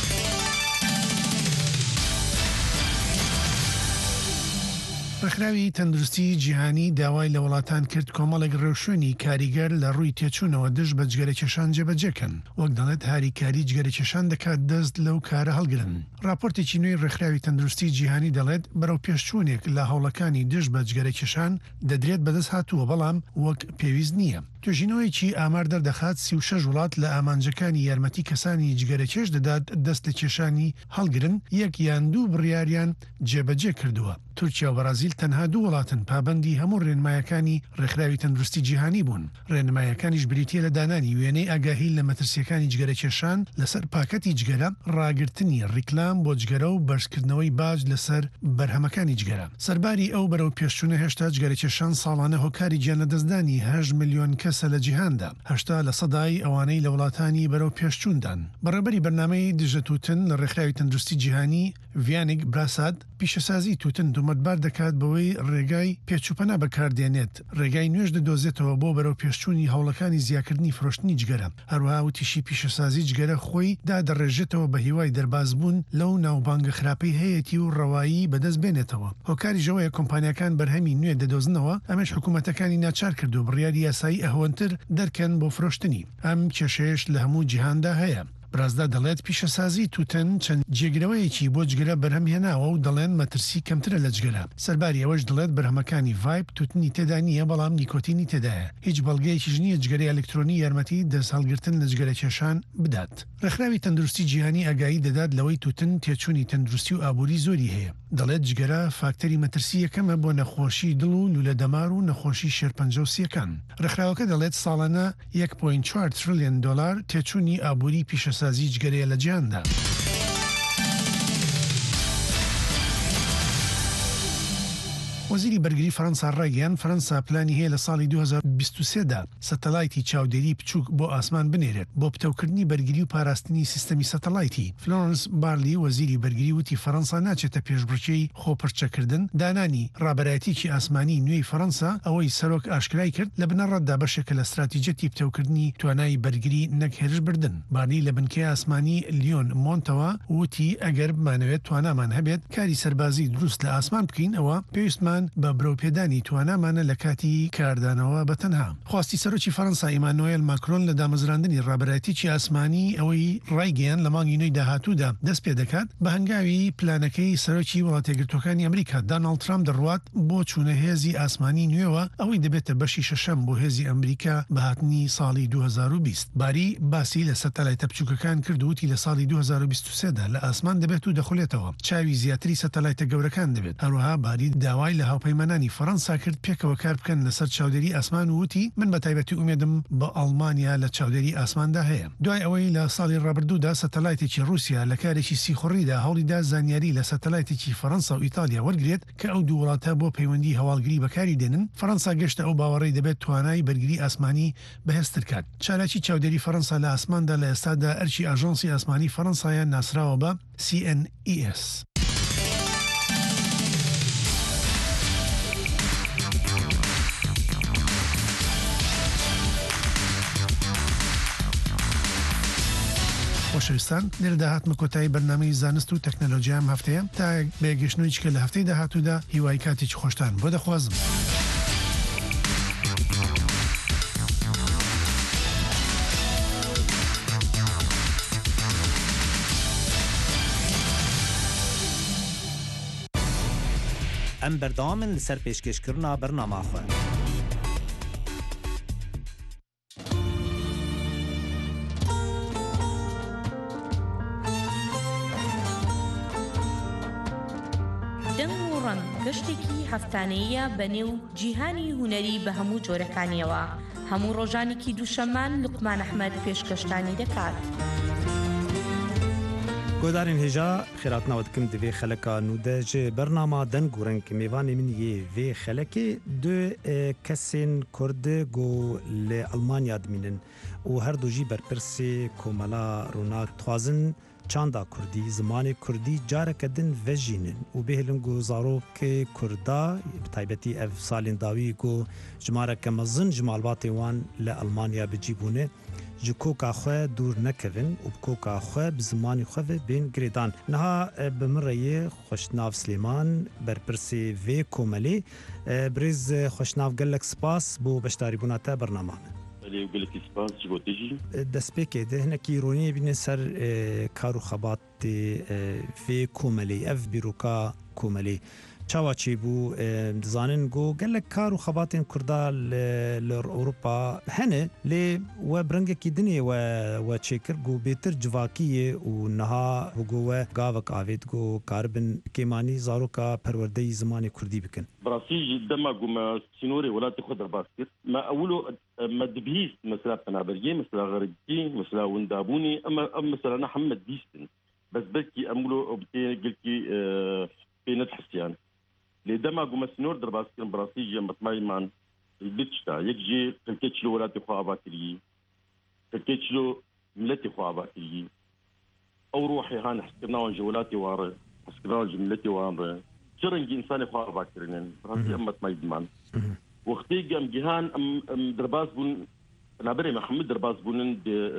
ڕێکخراوی تەندروستی جیهانی داوای لە وڵاتان کرد کۆمەڵێک ڕێوشێنی کاریگەر لە ڕووی تێچوونەوە دژ بە جگەرەکێشان جێبەجێکەن وەک دەڵێت هاریکاری جگەرەکێشان دەکات دەست لەو کارە هەڵگرن. راپۆرتێکی نوێی ڕێکخراوی تەندروستی جیهانی دەڵێت بەرەو پێشچوونێک لە هەوڵەکانی دژ بە جگەرەکێشان دەدرێت بەدەست هاتووە بەڵام وەک پێویست نییە. توژینەوەیکی ئامار دەردەخات 36 وڵات لە ئامانجەکانی یارمەتی کەسانی جگەرەکێش دەدات دەست لە کێشانی هەڵگرن یەک یان دوو بڕیاریان جێبەجێ کردووە. تورکیا و بەرازیل تەنها دوو وڵاتن پابەندی هەموو ڕێنمایەکانی ڕێکخراوی تەندروستی جیهانی بوون. ڕێنمایەکانیش بریتیە لە دانانی وێنەی ئاگاهی لە مەترسیەکانی جگەرەکێشان لەسەر پاکەتی جگەرە، ڕاگرتنی ڕیکلام بۆ جگەرە و بەرزکردنەوەی باج لەسەر بەرهەمەکانی جگەرە. سەرباری ئەو بەرەو پێشچوونە هێشتا جگەرەکێشان ساڵانە هۆکاری گیانلەدەستدانی 8 ملیۆن کەسە لە جیهاندا، 80% ئەوانەی لە وڵاتانی بەرەو پێشچووندان. بەڕێبەری بەرنامەی دژە تووتن لە ڕێکخراوی تەندروستی جیهانی ڤیانێک براساد پیشەسازی تووتن دومەتبار دەکات بەوەی ڕێگای پێچوپەنا بەکاردێنێت، ڕێگای نوێژ دەدۆزێتەوە بۆ بەرەو پێشچوونی هەوڵەکانی زیاکردنی فرۆشتنی جگەرە. هەروەها وتیشی پیشەسازی جگەرە خۆی دادەڕێژێتەوە بە هیوای دەربازبوون لەو ناوبانگە خراپەی هەیەی و ڕەوایی بەدەست بێنێتەوە. هۆکاری ژەوەیە کۆمپانیەکان بەرهەمی نوێ دەدۆزنەوە، ئەمەش حکوومەتەکانی ناچار کردو بڕیاری یاسایی ئەهۆنتر دەرکەن بۆ فرۆشتنی. ئەم کێشەیەش لە هەموو جیهاندا هەیە. برازدا دەڵێت پیشەسازی تووتن چەند جێگرەوەیەکی بۆ جگەرە بەرهەم هێناوە و دەڵێن مەترسی کەمترە لە جگەرە. سەرباری ئەوەش دڵێت بەرهەمەکانی ڤایب تووتنی تێدا نییە، بەڵام نیکۆتینی تێدایە. هیچ بەڵگەیەکیش نییە جگەرەی ئەلکترۆنی یارمەتی دەست هەڵگرتن لە جگەرەکێشان بدات. ڕێکخراوی تەندروستی جیهانی ئاگایی دەدات لەوەی تووتن تێچوونی تەندروستی و ئابووری زۆری هەیە. دەڵێت جگەرە فاکتەری مەترسی یەکەمە بۆ نەخۆشی دڵ و لولەدەمار و نەخۆشی شێرپەنجەوسیەکان. ڕێکخراوەکە دەڵێت ساڵانە 1.4 تریلیۆن دۆلار تێچوونی ئابووری پیشەسازی جگەرەیە لە جیهاندا. وەزیری بەرگری فەرەنسا ڕایگەیان فەرەنسا پلانی هەیە لە ساڵی 2023دا سەتەلایتی چاودێری بچووک بۆ ئاسمان بنێرێت بۆ پتەوکردنی بەرگری و پاراستنی سیستەمی سەتەلایتی. فلۆرنس بارلی وەزیری بەرگری وتی فەرەنسا ناچێتە پێشبڕکێی خۆپەرچەکردن. دانانی ڕابەرایەتیی ئاسمانی نوێی فەرەنسا ئەوەی سەرۆک ئاشکرای کرد لە بنەڕەتدا بەشێکە لە استراتیجەتی پتەوکردنی توانای بەرگری نەک هێرش بردن. بارلی لە بنکەی ئاسمانی لیۆن مۆنتەوە وتی ئەگەر بمانەوێت توانامان هەبێت کاری سەربازی دروست لە ئاسمان بکەین، ئەوە پێویستمان بە برۆپێدانی توانامانە لە کاتی کاردانەوە بەتەنها. خواستی سەرۆکی فەرەنسا ئیمانوئێل ماکرۆن لە دامەزراندنی ڕابەرایەتیی ئاسمانی ئەوەی ڕایگەیان لە مانگی نوێی داهاتوودا دەست پێ دەکات بە هەنگاوی پلانەکەی سەرۆکی وڵاتە یەکگرتووەکانی ئەمریکا داناڵد ترامپ دەڕوات بۆ چوونە هێزی ئاسمانی نوێەوە ئەوەی دەبێتە بەشی شەشەم بۆ هێزی ئەمریکا بە هاتنی ساڵی 2020. باری باسی لە سەتەلایتە بچووکەکان کردووتی لە ساڵی 2023دا لە ئاسمان دەبێت و دەخولێتەوە. چاوی زیاتری سەتەلایتە گەورەکان دەبێت. هەروەها باری داوای لە هاوپەیمانانی فەرەنسا کرد پێکەوە کار بکەن لەسەر چاودێری ئاسمان و وتی من بە تایبەتی ئومێدم بە ئەڵمانیا لە چاودێری ئاسماندا هەیە. دوای ئەوەی لە ساڵی ڕابردوودا سەتەلایتێکی رووسیا لە کارێکی سیخۆڕیدا هەوڵیدا زانیاری لە سەتەلایتێکی فەرەنسا و ئیتالیا وەرگێت کە ئەو دوو وڵاتە بۆ پەیوەندی هەواڵگری بەکاری دێنن. فەرەنسا گەشتە ئەو باوەڕی دەبێت توانای بەرگری ئاسمانی بەهێزتر کات. چالاکی چاودێری فەرەنسا لە ئاسماندا لە ئێستادا ئەرچی ئاژانسی ئاسمانی فەرەنسایە ناسراوە بە CNES. خۆشەویستان لێرە داهاتمە کۆتایی بەرنامەی زانست و تەکنەلۆجیام هەفتەیە تا بێگەشتنەوەی کە لە هەفتەی داهاتوودا هیوای کاتێکی خۆشتان بۆ دەخوازم. ئەم بەردەوامن لەسەر پێشکەشکردنا بەرنامەخۆ. گەشتێکی هەفتانەیە بە نێو جیهانی هونەری بە هەموو جۆرەکانیەوە. هەموو ڕۆژانێکی دووشەمان لوقمان ئەحمەد پێشکەشتانی دەکات. گۆدارین هێژا خێراتناوە دکم divê xeleka nû de ji bernama deng û reng mêvanê min yê vê xelekê du kesên Kurd got li Almanya dimînin û her du jî berpirsê komela rûnak dixwazin çanda Kurdî zimanê Kurdî careke din vejînin û bêhêlin got zarokê Kurda bi taybetî ev salên dawî got jimareke mezin ji malbatê wan li Almanya bicîbûne ji koka xwe dûr nekevin û bi koka xwe bi zimanê xwe ve bên girêdan. Niha bi min re yê Xweşnav Slêman berpirsê vê komelê birêz xweşnav gelek spas bû beşdarîbûna te bernama min. Destpêkê de hinekî îroniyê bîne ser kar û xebatê vê komelê ev bîroka komelê. چاواچی بو دزانن گو گلک کار و خباتین کردا لأوروبا هنه لی و برنگ کی دنی و چیکر گو بیتر جواکیه و نها گو و گاوک آوید گو کاربن کیمانی زاروکا پرورده زمانی کردی بکن براسي دما قوم سينوري ولا تاخذ باسكت ما اولو ما دبيس مثلا قنابرجي مثلا غربي مثلا وندابوني اما مثلا انا محمد بيستن بس بلكي امولو قلتي في نتحسيان لي دما قوم سينور درباسكت براسي جنب ماي مان البيتشتا يجي تلكيتشلو ولا تخوا باكري تلكيتشلو ملتي خوا باكري او روحي هان حسكنا جولاتي وار حسكنا جملتي وار شرنجي إنساني خواهر باكرين راسي أمت ما يدمان وقتي قام جهان درباس بون نابري محمد درباس بونن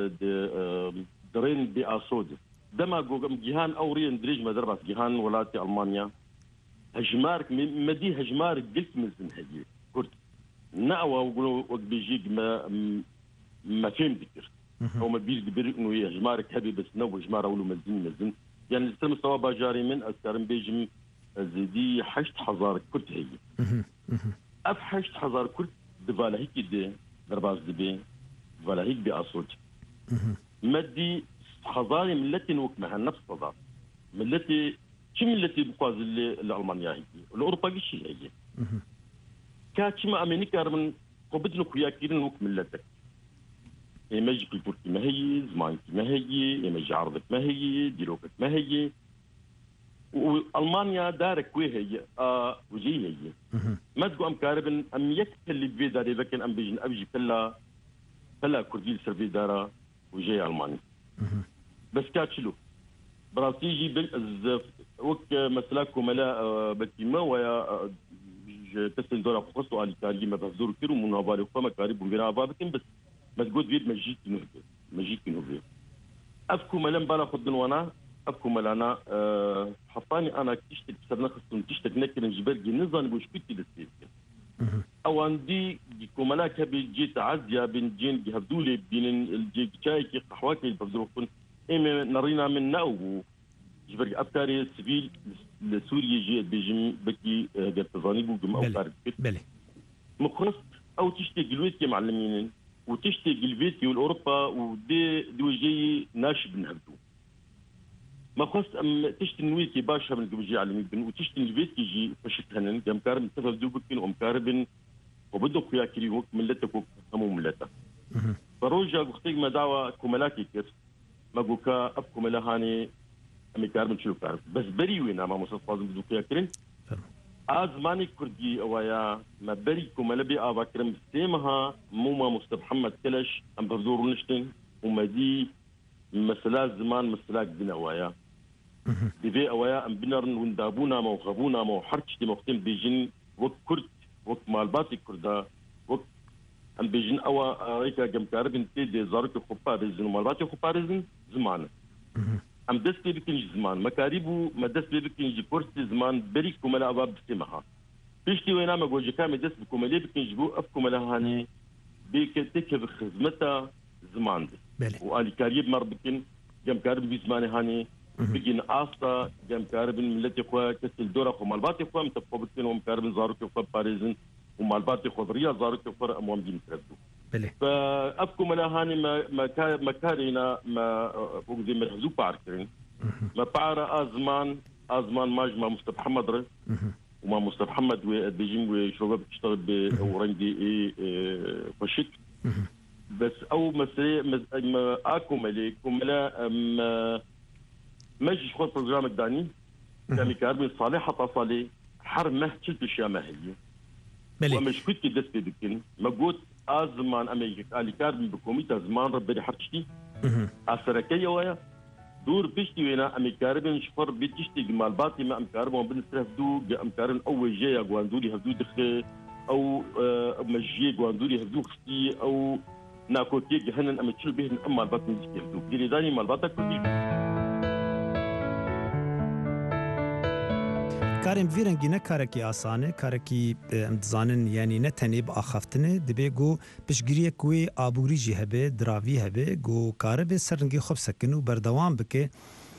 درين بأسود دما قام جهان أوريان دريج ما درباس جهان ولاتي ألمانيا هجمارك مدي هجمارك قلت مزن هجي كرت نأوى وقولوا وقت بيجيك ما فهم ذكر أو ما بيجي بير إنه هجمارك هبي بس نو هجمار أولو مزن يعني السلم سوا باجاري من أسكارن بيجم زيدي حشت حزار كرد هي اف حشت حزار كرد دفالا هيك دي درباز دبي دفالا هيك بأصوت مدي حزاري ملتي نوكمها نفس حزار ملتي شو ملتي بقواز الألمانيا هي الأوروبا قشي هي كاتشما أمريكا من قبضنا كوياكيرين وك ملتك يمجي كل ما هي زمانك ما هي يمجي عرضك ما هي ديروكك ما هي والمانيا دارك ويه هي وجي هي ما تقول ام كاربن ام يكتل اللي بي داري لكن ام بيجن ابجي كلا كردي سربي دارا وجي المانيا بس كاتشلو براسيجي بالزف وك مسلاكو ملا بكيما ويا تسن دورا خصو على كاري ما بزور كيرو من بالي فما كاري بغير بابكن بس ما تقول بيد مجيك نوبي افكو ملم بالا خدن وانا أبكو ملانا حطاني أنا تشتك سرنا خصون تشتك نكر جبرجي نظام وش كنت للسيف أو عندي كملاك هبي جيت عزيا بين جين جهدولي بين الجي شايكي قحواتي البزوقون إما نرينا من ناو جبرجي أبتاري سبيل لسوريا جي بيجم بكي جرتزاني بوجم أو تارك بلي مخص أو تشتك الويتي معلمين وتشتك الفيتي والأوروبا ودي جي ناشب نهبدو ما خص ام تشتي نويتي باشا من قبل على ميبن وتشتي البيت يجي فشتهن كم كارب تفضل دوبكن ام كاربن وبدو يا كريم ملتك وكمو ملتك فروجا وقتي ما دعوه كملاكي كيف ما بوكا ابكم ملهاني ام كاربن شو كارب بس بري وين ما مصطفى بدو يا كريم ازماني كردي ويا ما بري كملبي ابا كريم سيمها موما مصطفى محمد كلش ام بزور نشتن ومدي مسلا زمان مسلاك بنوايا دبي أويا أم بنرن وندابونا مو خبونا مو حركتي مختم بيجن وقت كرد وقت مالباتي كردا وقت أم بيجن أوا ريكا جم كاربن تيدي زارك خبا بيجن ومالباتي خبا بيجن زمان أم دستي بكنج زمان مكاريبو ما دستي بكنج كرسي زمان بريكو ملا أباب بسمها بيشتي وينا ما جوجي كامل دست بكم ملي بكنج بو أفكم ملا هاني بيكتك بخدمتها زمان وأنا كاريب مر بكن جم كاربن بزماني هاني بيجين آستا جم كاربن ملتي خوا كسل دورة خو مالباتي خوا متفق بكن وم كاربن زاروك خوا باريزن ومالباتي خوا بريا زاروك خوا أموام دين تردو فأبكم ملا هاني ما كارينا ما وجدي مرحزو باركرين ما بعرف أزمان ماج ما مصطفى محمد وما مصطفى محمد وبيجين وشباب تشتغل بورندي فشك بس أو مسري أكو مليكم لا ما يجيش خود برنامج داني كامي كاربين صالحة تصالي حرمه تشلت أشياء ما هي ومش كنت دست بكن ما قلت أزمان أمريكا اللي كاربين بكوميتا زمان ربي حرشتي أسركية ويا دور بيشتي وينا أمي كاربين شفر بيتشتي جمال باطي ما أم كاربين بنصرف دو أم كاربين أول جاي أقواندولي هفدو دخل أو مجيء أقواندولي هفدو خستي أو ناكوتي جهنن أم تشل بهن أم مال باطي نجي هفدو ديري داني مال باطي كردي كارم فيرنجي نكاركي آسانه كاركي امتزانن يعني نتني بأخفتنه دبي جو بشجريه كوي آبوري جهبه دراوي هبه جو كارب سرنجي خب سكنو بردوام بك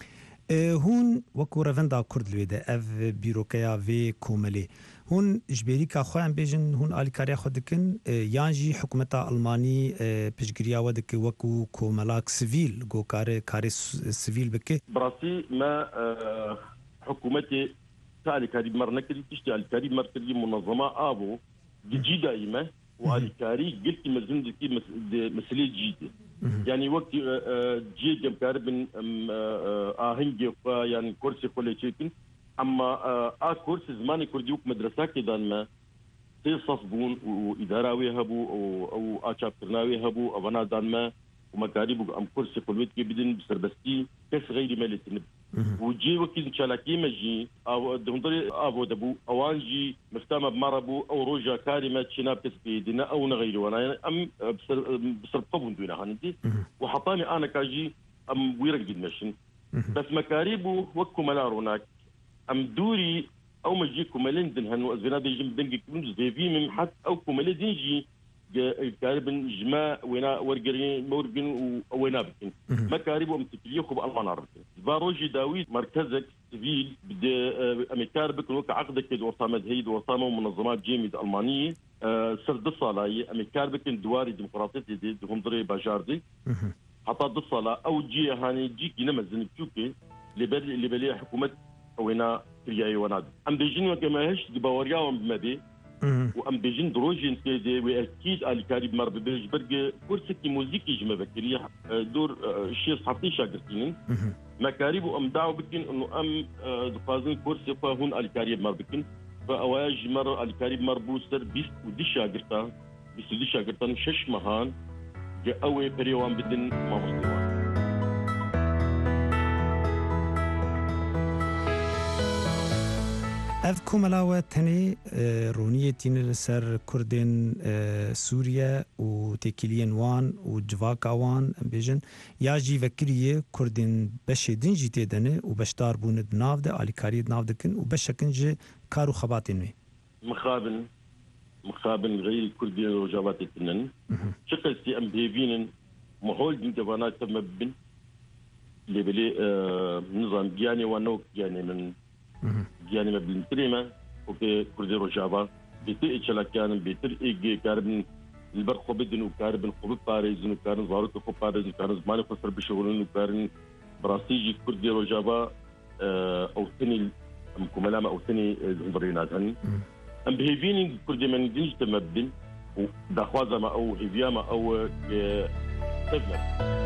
هون وەکو ڕەڤەندا کورد لێدە ئەv بیرۆکەیا vê کۆمەلێ هون ji bêrîka xwe em bêjin hûn alîkariya xwe dikin yan jî hikûmeta Almanî piştgiriya we dike wekû komelak sivîl gokare karê sivîl bike براسي ما حكومتي alîkarî mer nekirî tiştî alîkarî mer kiriye munezema abo gicî daîme û alîkarî giltî mezindikî meselê cîdê yani wekî ciyê gemkaribin ahingê xwe yani kursê xwe lê çêkin ama a kursê zimanê Kurdî wek medresakê dan me sê saf bûn û îdara wê hebû ew a çapkirina wê hebû evana dan me û mekarî bû em kursê xwe lê bidin bi serbestî kes xeyrî me lê tinib û cî wekî çalakî me jî hundirê avo debû ewan jî miftama bi me re bû ew roja karê me çîna kes bêdine ew nexeyri wana yani em bi serpxe bûn dûne hanidî û hetanî aneka jî em wî re dîdmeşin bes mekarî bû wek komela ronak em dûrî ew me jî komelên din hen û ez vêna bêjim dengê kirin zêvî min het ew komelê din jî karibin ji me wêna wergerîn û wêna bikin me karî bû em tikiliye xwe bi Almana bikin va rojî dawî merkezek sivîl bide em ê kar bikin wek eqdekê di orta mezheyî di orta munezemat cêmî di Almaniyê ser 2 salayê em ê kar bikin dwarî demokratiyetê de di hundirê bajardê heta 2 sala ew ciyê hanî cîkî ne mezin biçûkê lêbelê hikûmet wêna kiriyayê wana em bêjin weke me hişt di baweriya wan bi me bê وام بيجين دروجين تي واكيد الكاريب مر ببرج برج كرسي موزيكي جمع بكريه دور شيء صحفي شاغرتين مكاريب وام دعوا بكين انه ام دفازين كرسي فهون الكاريب مر بكين فاواج مر الكاريب مر بوستر بيست ودي شاغرتا بيست ودي شاغرتان شش مهان جاء اوي بريوان بدن ما مستوى ev komelawe tenê roniyê tîne li ser Kurdên Sûriye û têkiliyên wan û civaka wan em bêjin ya jî vekiriye Kurdên beşê din jî tê dene û beşdar bûne di nav de alîkariyê di nav dikin û beşekin ji kar û xebatên wê مخابن غير كردي وجابات التنن شكل سي ام بيبين محول دين دبانا تمبن لبلي نظام جاني ونوك جاني من جاني مبلن تريما وكي كردي وجابا بيتر اتشلاكيان بيتر ايجي كاربن البر خوبدن وكاربن خوب باريزن وكارن زاروك خوب باريزن وكارن زماني خسر بشغلن وكارن براسيجي كردي وجابا او تني مكملامة او تني زنبرينات هن ام بهيفيني كردي من دينج تمبن وداخوازا ما او هيفياما او تفلت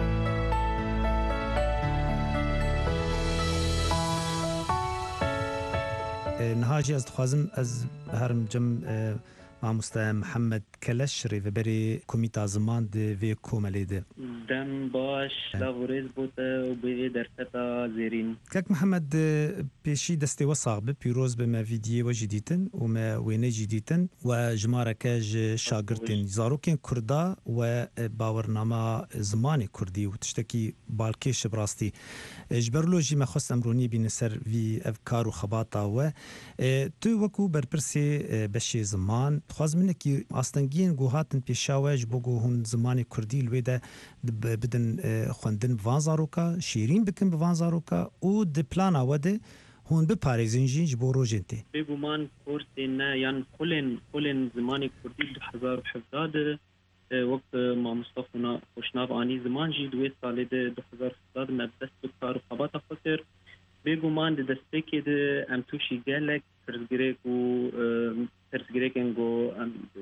نهاجي از دخوازم از هرم جم مامۆستا محەممەد کەلەش ڕێڤەبەرێ کۆمیتا زمان دەوێ کۆمەلێ دە دەم باش لاڕێز بۆتە و بێ دەرسەتا زێرین کەک محەممەد پێشی دەستێوە ساغ بە پیرۆز بە ڤیدیۆوەژی دیتن و مە وێنەجی دیتن و ژمارەکە شاگرتین زارۆکێن کووردا و باوەرنامە زمانی کوردی و تشتێکی باڵکێش بڕاستی ژبەرلۆژی مەخواست ئەمرۆنی بینە سەر وی ئەv کار و خەباتاوە تو وەکو بەرپرسێ بەشێ زمان خوازمنێکی ئاستەنگیین گوهاتن پێشاوەش بۆ گۆ هون زمانی کوردی لێدە بدن خوێندن بڤان زارۆکە شیرین بکن بڤان زارۆکە و di plana we de hûn biparêzin jî ji bo rojên tê. Bêguman kursên ne yan xulên zimanê Kurdî 2017 de wek mamosta xweşnav anî ziman jî di wê salê de 2017 me dest bi kar û xebata xwe kir. Bêguman di destpêkê de em tûşî gelek pirsgirêk û pirsgirêkên got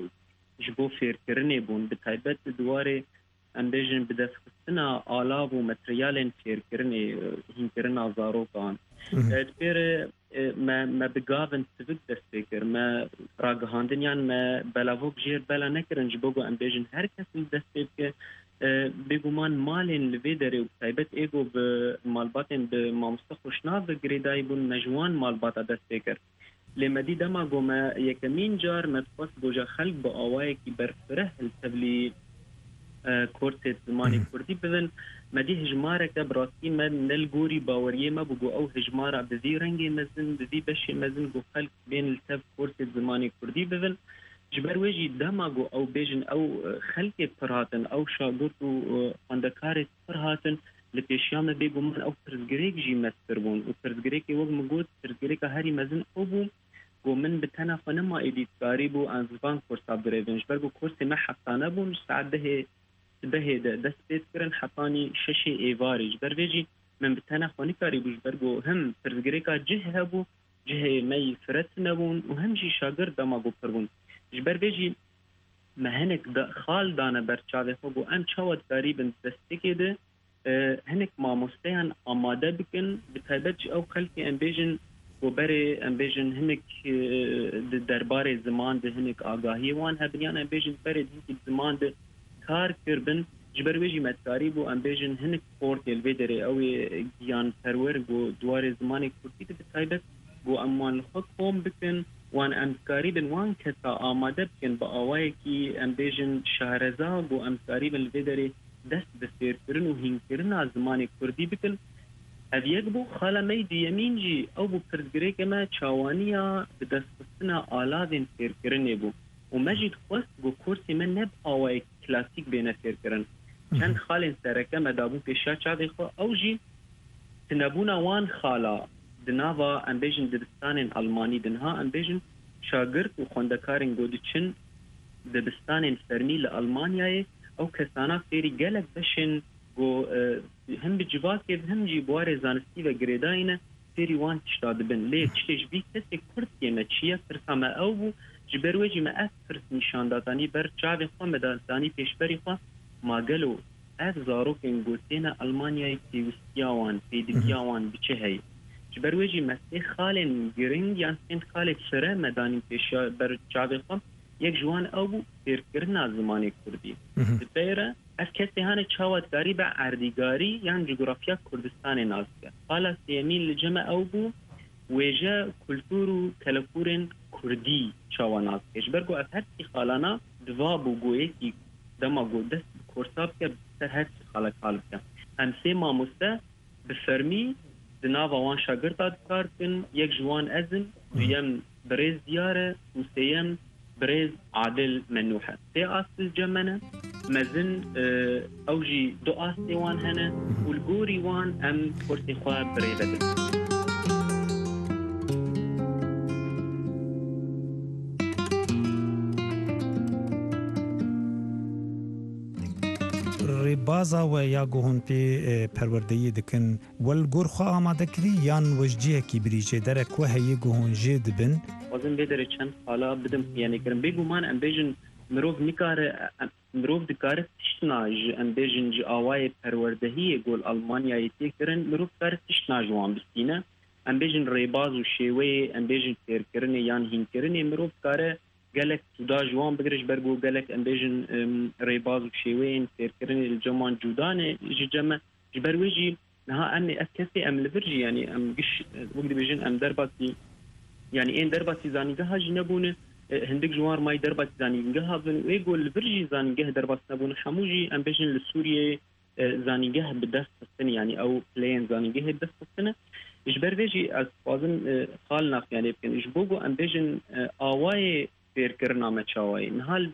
ji bo fêrkirinê bûn bi taybet di dwarê em bêjin bi destxistina alav û materyalên fêrkirinê hînkirina zarokan. Pêre me bi gavên sivik dest pê kir, me ragihandin yan me belavok jêr bela nekirin ji bo ku em bêjin her kesin dest pê bike. Bêguman malên li vê derê û taybet êgo bi malbatên bi mamosta xweşnav ve girêdayî bûn me ji wan malbata dest pê kir. Lê me dî dema got me yekemîn car me dixwast goja xelk bi awayekî berfireh li tevlî kursê zimanê Kurdî bibin. Me dî hejmareke bi rastî me nel gorî baweriyê me bû got ew hejmara bi vî rengê mezin bi vî beşê mezin got xelk bên li tev kursê zimanê Kurdî bibin. Ji ber wê jî dema got ew bêjin ew xelkê pir hatin ew şagirt û xwendekarê pir hatin لپیشیام بگو من او پرزگریک جی مستر بون و پرزگریک وقت مگود پرزگریک هری مزن او بو گو من بتنا خانما ایدیتکاری بو انزبان کورساب دریونش برگو کورس ما حسانه بون ساعت به دست بیت کرن حطانی شش ایوارج برویجی من بتنا خانی کاری بوش برگو هم پرزگریکا جه هبو جه می فرت نبون و هم جی شاگرد دما گو پربون برویجی مهنك خال دانا برچاوه خو ام چاود قریبن دستکیده هنك ما مستيان آماده بكن بتایبت او خلقی امبیجن و بره امبیجن هنك دربار زمان ده هنك آگاهی وان هبنیان امبیجن بره هنك زمان ده کار کربن جبرویجی مدکاری بو امبیجن هنك پورت الویدره او گیان پرور گو دوار زمان کردی بتایبت گو امان خود قوم بکن وان امکاری بن وان کتا آماده بکن با آوائی کی امبیجن شهرزا گو امکاری بن الویدره دست بسیر کرن و هین کرن از زمان کردی بکن او یک بو خالا می دیمین جی او بو پرزگره که ما چاوانیا بدست بستنا آلادین سیر کرنه بو و مجید خواست بو کورسی من نب آوائی کلاسیک بینه سیر کرن چند خالین سرکه مدابو پیشا چاوی خو او جی تنبونا وان خالا دناوا امبیجن دبستان آلمانی دنها امبیجن شاگرد و خوندکارن گودچن دبستان فرمی لألمانیای او کسانا فیری گلک بشن گو هم بجواک هم جی بوار زانستی و گریداینه فیری وان تشتاد بن لی تشتش بی کسی کرد که ما چیه فرسا ما او بو جبرویجی ما از فرس نشان دادانی بر چاوی خواه مدادانی پیشبری خواه ما گلو از زاروکن گوتین آلمانیای پیوستیاوان پیدگیاوان بچه هی جبرویجی مستی خالن گرنگ یا سین خال سره مدانی پیشا بر چاوی خواه یک جوان او بو فیر کرنا زمانی کردی دیره از کسی هانه چاوتگاری به اردیگاری یان جغرافیا کردستان نازکه حالا سیمین لجمع او بو ویجه کلتور و کلکورن کردی چاوا نازکه برگو از هر سی خالانا دوا بو گویه کی دما گو دست کورساب که بسر هر سی خالا کالب که هم سی ماموسته بفرمی دناوا وان شاگرد کار کن یک جوان ازن دویم بریز دیاره و سیم بريز عادل منوحة تي أصل جمنا مزن أوجي دو أصل وان هنا والجوري وان أم كرسي خواه بريدة ربازا و یا گوهن پی پروردهی دکن والگور خواه آماده کری یان وججیه کی بریجه داره که هیه گوهن جید بن وزن بدر چند حالا بدم یعنی کرم بگو من ام بیجن مروف نکاره مروف دکاره تشناج ام بیجن جی آوای پروردهی گول آلمانیایی تی کرن مروف کاره تشناج وان بستینه ام بیجن ریباز و شیوه ام بیجن تیر کرنه یان هین کرنه مروف کاره گلک سودا جوان بگرش برگو گلک ام بیجن ریباز و شیوه تیر کرنه الجمان جودانه جمع جبرویجی نها ام اکسی ام لبرجی یعنی ام گش وقت بیجن ام درباتی يعني این درباتی زانیگه هاجی نبونه هندک جوار مای درباتی زانیگه هابن و ایگول برجی زانیگه درباتی نبونه هموجی ام بیشن لسوریه زانیگه بدست سنه يعني او پلین زانیگه بدست سنه اجبر بیجی از فازن خال ناف يعني بکن اجبوگو ام بیشن آوای پیر کرنا مچاوای نهال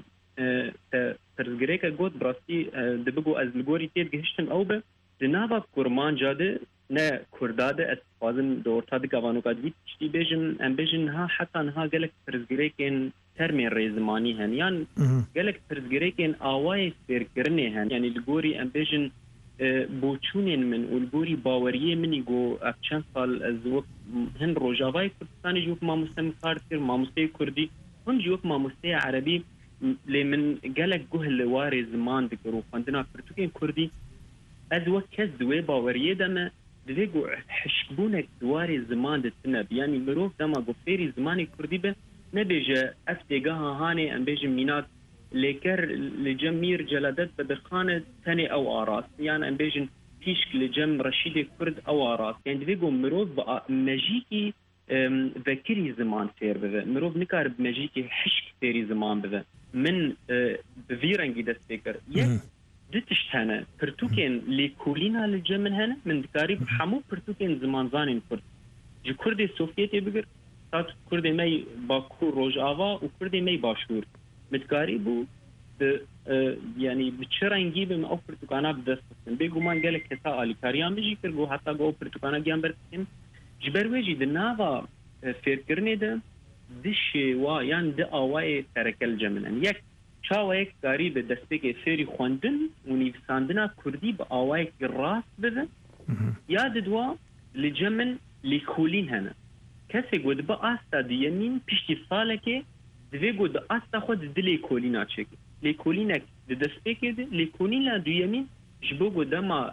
ترزگره که گود براستی دبگو از لگوری تید گهشتن او به دنابا کرمان جاده نه کرداده از فازن دورتا دگوانو قدوی تشتی بیجن ام بیجن ها حتی نها گلک پرزگره کن ترمین ریزمانی هن یان گلک پرزگره کن آوای سپیرگرنه هن یعنی لگوری ام بیجن بوچونین من و لگوری باوریه منی گو اف چند سال از وقت هن روژاوای کردستانی جوک ماموسته مکار کر ماموسته کردی هن جوک ماموسته عربی لیمن گلک گوه لوار زمان دکرو خواندنا پرتوکین کردی از وقت کس دوی باوریه دمه دیگو حشبونك دواري زمان دتنب يعني مروف دما غفيري زماني كردي به نبيجه افتيغها هاني ام بيجي مينات ليكر لجمير جلدت بدخانه ثاني او اراس يعني ام بيجن فيشك لجم رشيد كرد او اراس يعني ديغو مروف ماجيكي ذكري زمان فير به مروف نكار بماجيكي حشك فيري زمان به من بفيرنجي دستيكر دتشت هنا پرتوکن لیکولینا لجمن هنا من دکاری حمو پرتوکن زمان زانین کرد جو کرد سوفیتی بگر تات کرد می باکو روج آوا و کرد می باشور مدکاری بو يعني بتشرنجي بما او برتقانا بدستن بيغمان قال كتا اليكاريا مجي كرغو حتى جو برتقانا جامبرتين جبر وجي دناوا فكرني ده دش وا يعني ده اواي تركل جمنن يك چاويك قريب دستك فيري خوندن ونيفساندنا كردي باواي راس بده ياد دوا لجمن لكولين هنا كسي قد باستا دينين بيشتي صالكي دوی قد استا خود دلی کولينا چك لكولينك دستك ده لكولينا دويمين جبو قدما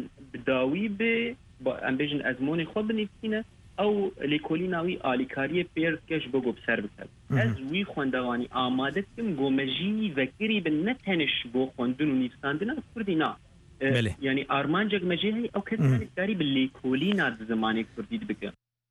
بداوي ب امبيجن ازموني خود بنفسينا او لكوليناوي اليكاريه بيركش بوغو بسر بكل از وی خوندوانی آماده کم گومجی وکری بنتهنش بو خوندن و نیفساندن کردینا يعني ارمانجك مجيهي او كذلك قريب لكولينا زماني كردي بك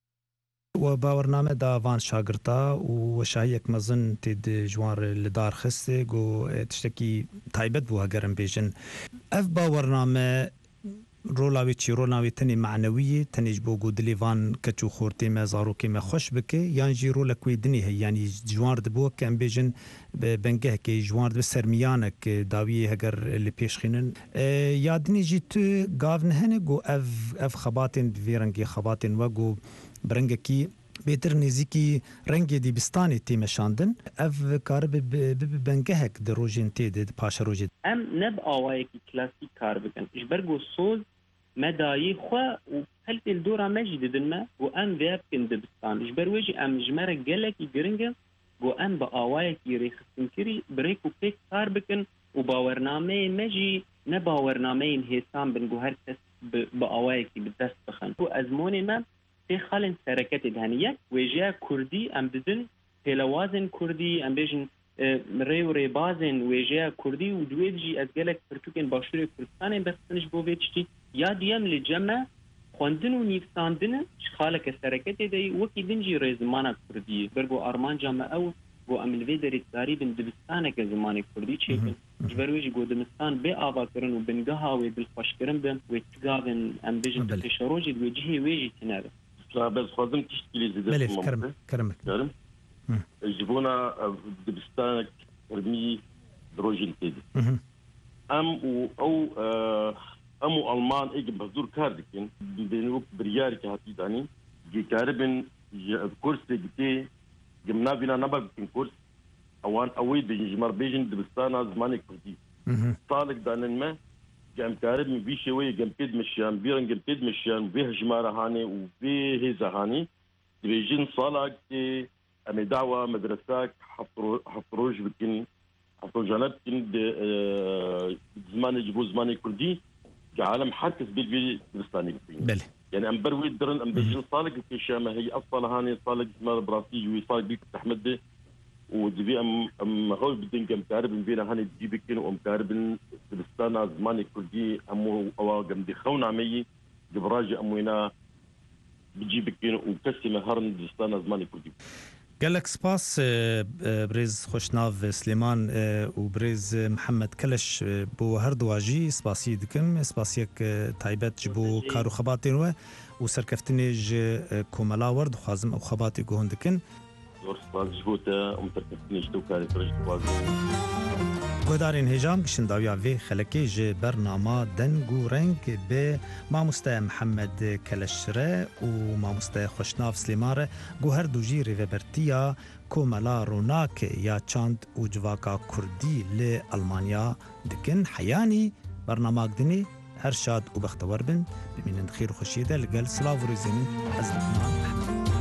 وباورنامه دا وان شاگرتا و شایک مزن تد جوار لدار خسته گو تشتکی تایبت بو هگرم بیجن اف باورنامه رولاوی چی رولاوی تنی معنویه تنیج بو گو دلیوان کچو خورتی مزارو که مخوش بکه یان جی رولکوی دنی هی یعنی جوار دبو کم بیجن بنگه که جوار دب سرمیانه که داوی هگر اللي پیش خینن یادنی جی تو گاون هنه گو اف خباتن ویرنگی خباتن و گو برنگه کی بهتر نزیکی رنگ دیبستانی تیمشاندن اف کار بنگهک دروجین تید پاش روجید ام نب آوایی کی کلاسیک کار بکن اجبرگو سوز مدایی خو و هل الدورة مجد ما و ام ذهب كن دبستان اجبر وجي ام جمرة جلكي جرنجا و ام بآوايا كي ريخستن كري بريكو بيك كار بكن و باورنامي مجي نباورنامي انهيسان بنجو هركس بآوايا كي بدست بخن و ازموني ما في خالن سركات دهنية وجاء كردي ام ددن تلوازن كردي ام بيجن ري وريبازن وجاء كردي و دويجي ازجلك برتوكن باشور كردستان بس نش بوفيتشتي يا ديام لجمع خوندن و نیفساندن خالك سركات دي وكي دنجي ري زمانه كردي برغو ارمان جامع او گو املوی دارید قریب دبستانه که زمان کردی چه جبرویش گو دمستان به آوا کرن و بنگاه و دلخوش کرن به و تگاون ام بیجن تشروجی و جهی ویجی تناره بس خازم تشتكي زيادة ملف كرمك جبونا دبستانك رمي دروجين تيدي أمو ألمان إيجي بحضور كاردكين بينوك بريارك هاتي داني جي كاربن كورس تيجي جمنا فينا نبا بكين كورس أوان أوي دي جمار بيجن دبستانا زمانك كردي طالق دانن ما جام كارب من بيشي وي جام كيد مشيان بيرن جام كيد مشيان بيه جمارة هاني وبيه هيزا هاني بيجين صالح أمي دعوة مدرسة حفروج بكين حفروجانات بكين زمان يجيبوا زماني كردي كعالم حركس بالبي دبستاني بلي يعني أم بروي درن أم بيجين صالح الكشامة هي أصلا هاني صالح زمان براسي وي صالح بيك تحمد ودبي ام هول بدين كم كارب بينا هاني جيبكين وام كارب دبستانا زماني كردي امو او قمدي خونا عمي جبراجي اموينا بجيبكين وكسم هرن دبستانا زماني كردي قالك سباس بريز خوشناف سليمان وبريز محمد كلش بو هردواجي سباسي دكم سباسيك تايبت جبو كارو خباتين وسركفتني كوملا ورد خازم او خباتي جوهندكن گودارین هجام گشن داویا وی خلکی ج برنامه دنگو رنگ به ماموستا محمد کلشره و ماموستا خوشناف سلیماره گو هر دو جی ریوبرتیا کوملا روناک یا چاند و جواکا کردی ل المانیا دکن حیانی برنامه دنی هر شاد و بختور بن بمینن خیر خوشیده لگل سلاو و رزینین از لبنان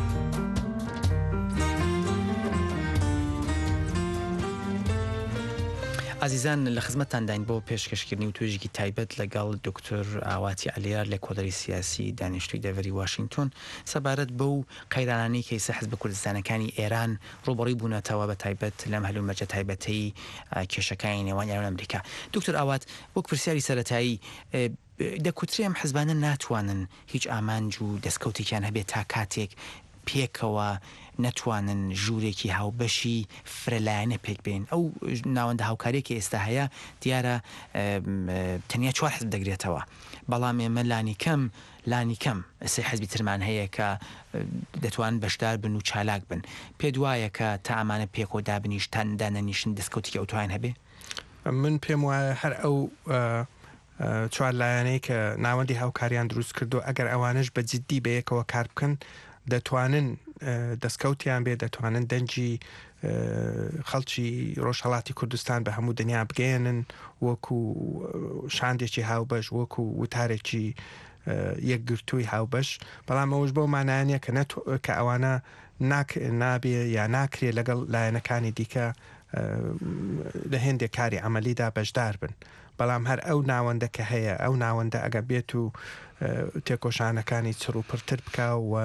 عزیزان لە خزمەتتان داین بۆ پێشکەشکردنی و توێژێکی تایبەت لەگەڵ دکتۆر ئاواتی عەلیار لە کۆدەری سیاسی دانیشتووی دەڤەری واشنگتن سەبارەت بەو قەیرانانەی کەیسە حزب کوردستانەکانی ئێران ڕوبەڕووی بوونەتەوە بە تایبەت لەم هەلومەرجە تایبەتەی کێشەکانی نێوان ئێران و ئەمریکا. دکتۆر ئاوات وەک پرسیاری سەرەتایی دەکوترێ ئەم حزبانە ناتوانن هیچ ئامانج و دەستکەوتێکیان هەبێت تا کاتێک پێکەوە نەتوانن ژوورێکی هاوبەشی فرەلایەنە پێک بێن. ئەو ناوەندە هاوکاریەکی ئێستا هەیە دیارە تەنیا 4 حزب دەگرێتەوە، بەڵام ئێمە لانی کەم سێ حزبی ترمان هەیە کە دەتوان بەشدار بن و چالاک بن. پێ دوایە کە تا ئەمانە پێکۆ دابنیشتان دانەنیشن دەستکەوتێکی ئەوتوان هەبێ؟ من پێم وایە هەر ئەو چوار لایەنەی کە ناوەندی هاوکاریان دروست کردو ئەگەر ئەوانش بە جددی بەیەکەوە کار بکەن دەتوانن دەستکەوتیان بێ دەتوانن دەنجی خەڵکی ڕۆژهەڵاتی کوردستان بە هەموو دنیا بگەێنن وەکو شاندێکی هاوبەش وەکو وتارێکی یەکگرتووی هاوبەش بەڵام ئەوش بۆ مانایانە کە ئەوانە نابێ یا ناکرێت لەگەڵ لایەنەکانی دیکە لە هێندێک کاری ئەمەلیدا بەشدار بن بەڵام هەر ئەو ناوەندە کە هەیە ئەو ناوەندە ئەگە بێت و تێکۆشانەکانی چڕ و پرتر بکە و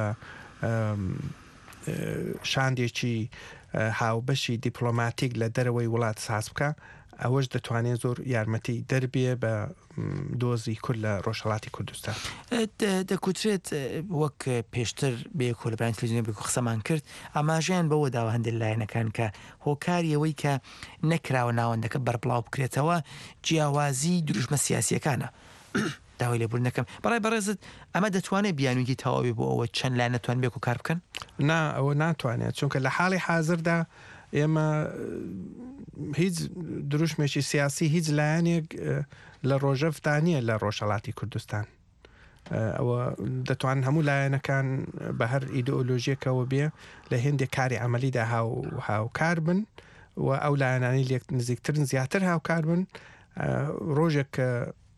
شاندێکی هاوبەشی دیپلۆماتیک لە دەرەوەی وڵات ساز بکە ئەوەش دەتوانێت زۆر یارمەتی دەربێ بە دۆزی کورد لە ڕۆژهەڵاتی کوردستان دەکوترێت وەک پێشتر بێ کۆلبرانی تەلەڤیزیۆنی بێ قسەمان کرد ئاماژیان بەوە داوە هەندێک لایەنەکان کە هۆکاریەوەی کە نەکراوە ناوەندەکە بەربڵاو بکرێتەوە جیاوازی دروشمە سیاسیەکانە داوای لێبوون نەکەم بەڕای بەڕێزت ئەمە دەتوانێت بیانویی تەواوی بۆ ئەوە چەند لایەن نەتوان بێک و کار بکەن نا ئەوە ناتوانێت چونکە لە حاڵی حازردا ئێمە هیچ دروشمێکی سیاسی هیچ لایەنێک لە ڕۆژەفتانیە لە ڕۆژهەڵاتی کوردستان ئەوە دەتوانن هەموو لایەنەکان بە هەر ئیدئۆلۆژیەکەوە بێ لە هێندێک کاری ئەمەلیدا هاوکار بن و ئەو لایەنانی لێک نزیکترن زیاتر هاوکار بن ڕۆژێک کە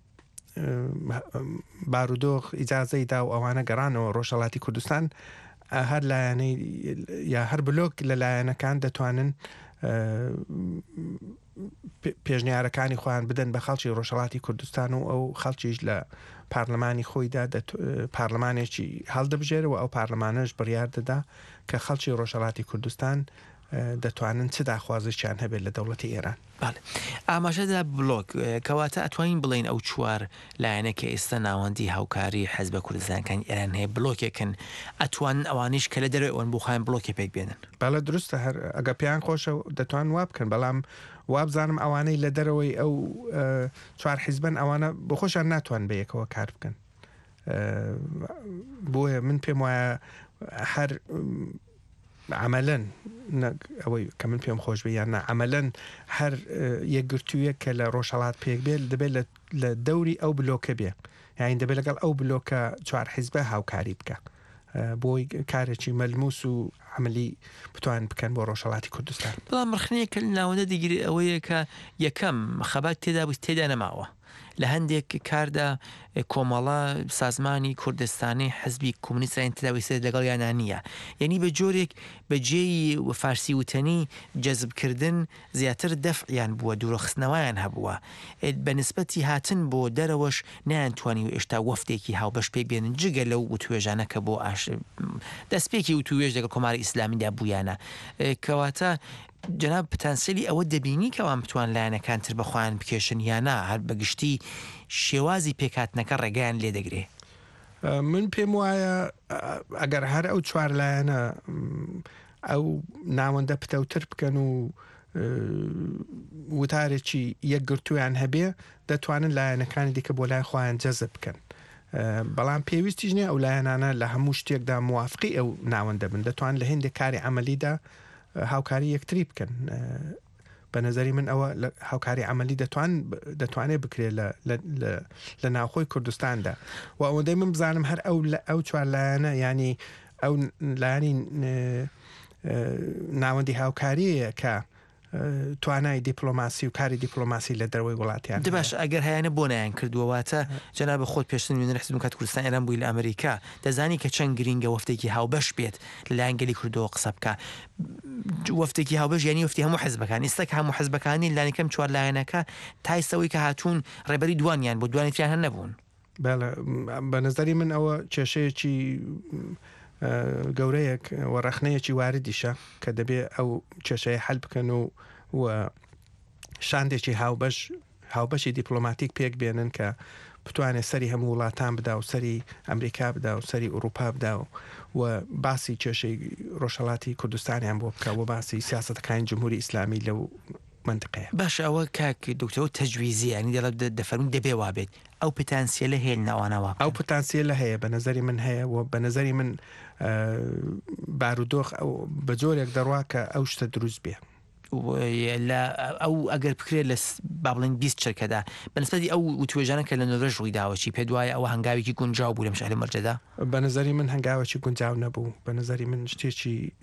بارودۆخ ئیجازەی دا و ئەوانە گەڕانەوە ڕۆژهەڵاتی کوردستان هەر لایەنەی یا هەر بلۆک لە لایەنەکان دەتوانن پێشنیارەکانی خۆیان بدەن بە خەڵکی ڕۆژهەڵاتی کوردستان و ئەو خەڵکیش لە پارلەمانی خۆیدا پارلەمانێکی هەڵدەبژێرەوە ئەو پارلەمانەش بڕیار دەدا کە خەڵکی ڕۆژهەڵاتی کوردستان دەتوانن چ داخوازیان هەبێت لە دەوڵەتی ئێران ئاماژەدا بلۆک کەواتە ئەتوانین بڵین ئەو چوار لایەنە کە ئێستا ناوەندی هاوکاری حەزبە کوردستانەکانی ئێران هەیە بلۆکێکن ئەتوانن ئەوانیش کە لە دەرەوەی ئەوەن بخواین بلۆکی پێک بێنن بەڵێ دروستە هەر ئەگە پێیان خۆشە دەتوان وا بکەن بەڵام وابزانم ئەوانەی لە دەرەوەی ئەو چوار حیزبن ئەوانە بخۆشیان ناتوان بە یەکەوە کار بکەن بۆیە من پێم وایە هەر عملەن ئەوەی کە من پێم خۆش بێ یان عملەن هەر یەکگرتوویە کە لە ڕۆژهەڵات پێک بێت دەبێت لە دەوری ئەو بلۆکە بێ یان دەبێت لەگەڵ ئەو بلۆکە چوار حیزبە هاوکاری بکە بۆی کارێکی مەلموس و عملی بتوان بکەن بۆ ڕۆژهەڵاتی کوردستان بەڵام ڕخنەیەکە ناوەندە دیگری ئەوەیە کە یەکەم خەبات تێدا نەماوە لە هەندێک کاردا کۆمەڵە سازمانی کوردستانی حزبی کۆمونیستیان تداویسێت لەگەڵ یانان نییە یعنی بە جۆرێک بەجێی فارسی وتەنی جەزبکردن زیاتر دەفعیان بووە دوورەخستنەوەیان هەبووە بە نسبەتی هاتن بۆ دەرەوەش نیانتوانی و ئێشتا وەفتێکی هاوبەش پێک بێنن جگە لەو وتوێژانە کە بۆ دەستپێکی وتوێژ لەگەڵ کۆماری ئیسلامیدا بوویانە کەواتە جناب پتانسیلی ئەوە دەبینی کەوان بتوان لایەنەکان تر بەخۆیان بکێشن یانە هەر بەگشتی شێوازی پێکاتنەکە ڕێگەیان لێ دەگرێ من پێم وایە ئەگەر هەر ئەو چوار لایەنە ئەو ناوەندە پتەوتر بکەن و وتارێکی یەکگرتویان هەبێ دەتوانن لایەنەکانی دیکە بۆ لای خۆیان جەزب بکەن بەڵام پێویستیش نیە ئەو لایەنانە لە هەموو شتێکدا موافقی ئەو ناوەندە بن دەتوان لە هێندێک کاری ئەمەلیدا هاوکاری یەکتری بکەن بە نظری من ئەوە هاوکاری عملی دەتوانێت بکرێت لە ناوخۆی کوردستاندا و ئەوەندەی من بزانم هەر ئەو چوار لایەنە ینی ئەو لایانی ناوەندی هاوکاریەیە کە توانای دیپلۆماسی و کاری دیپلۆماسی لە دەروەی وڵاتیان باش ئەگەر هەیەە بۆ نایان کردووەواتە جەنابە خۆت پێشتن وێنەر حزب دموکرات کوردستان ئێران بووی لە ئەمریکا دەزانی کە چەند گرینگە وەفتێکی هاوبەش بێت لەلایەن گەلی کوردەوە قسە بکە وەفتێکی هاوبەش یعنی وەفتی هەموو حزبەکان ئێستا کە هەموو حزبەکانی لانیکەم چوار لایەنەکە تایسەوەی کە هاتوون ڕێبەری دوانیان بۆ دوانیان هەر نەبوون بە نظری من ئەوە کێشەیەکی گەورەیەک وەڕەخنەیەکی واردیشە کە دەبێت ئەو کێشەیە حل بکەن و شاندێکی هاوبەشی دیپلۆماتیک پێک بێنن کە بتوانێت سەری هەموو وڵاتان بدا و سەری ئەمریکا بدا و سەری ئوروپا بدا و باسی کێشەی ڕۆژهەڵاتی کوردستانیان بۆ بکە و باسی سیاسەتەکانی جمهوری ئیسلامی لەو منطقەیە باش ئەوە کاک دکتۆر تەجویزی ینی دەفەرمون دەبێ وابێت ئەو پتانسیلە هەیە ناوانەوە ئەو پتانسیلە هەیە بە نظری من هەیە و بە نظری من بارودۆخ ئەو بە جۆرێک دەڕوا کە ئەو شتە دروست بێ ئەو ئەگەر بکرێت لە با بڵێن 20 چرکەدا بەنسبەتی ئەو توێژانە کە لە نۆڤژ ڕووی داوەچی پێ دوایە ئەوە هەنگاوێکی گونجاو بوو لەم شاری مەرجەدا بە نظری من هەنگاوێکی گونجاو نەبوو بە نظری من شتێکی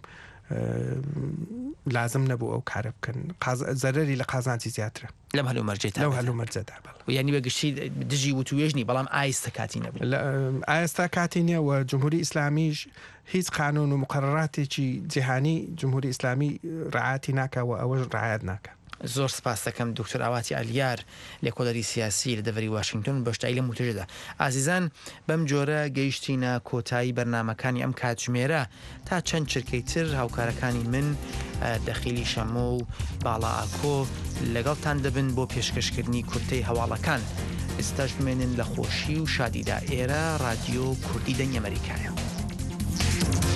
لازم نەبوو ئەو کارە بکەن زەرری لە قازانجی زیاترە لەم هەلو مەرجێت لەو هەلو مەرجەدا ینی بەگشتی دژی و توێژنی بەڵام ئایستە کاتی نەبوو ئایستا کاتی نییە و جمهوری ئیسلامیش هیچ قانون و مقرراتێکی جیهانی جمهوری ئیسلامی ڕعاتی ناکەوە ئەوەش ڕعایەت ناکە زۆر سپاس دەکەم دکتۆر ئاواتی ئەلیار لێکۆڵەری سیاسی لە دەڤەری واشنگتن بەشداری لە موتژەدا ئازیزان بەم جۆرە گەیشتینە کۆتایی بەرنامەکانی ئەم کاتژمێرە تا چەند چرکەی تر هاوکارەکانی من دەخیلی شەمۆ و باڵا ئاکۆ لەگەڵتان دەبن بۆ پێشکەشکردنی کورتەی هەواڵەکان ئێستاش بمێنن لە خۆشی و شادیدا ئێرە رادیۆ کوردی دەنگی ئەمریکایە.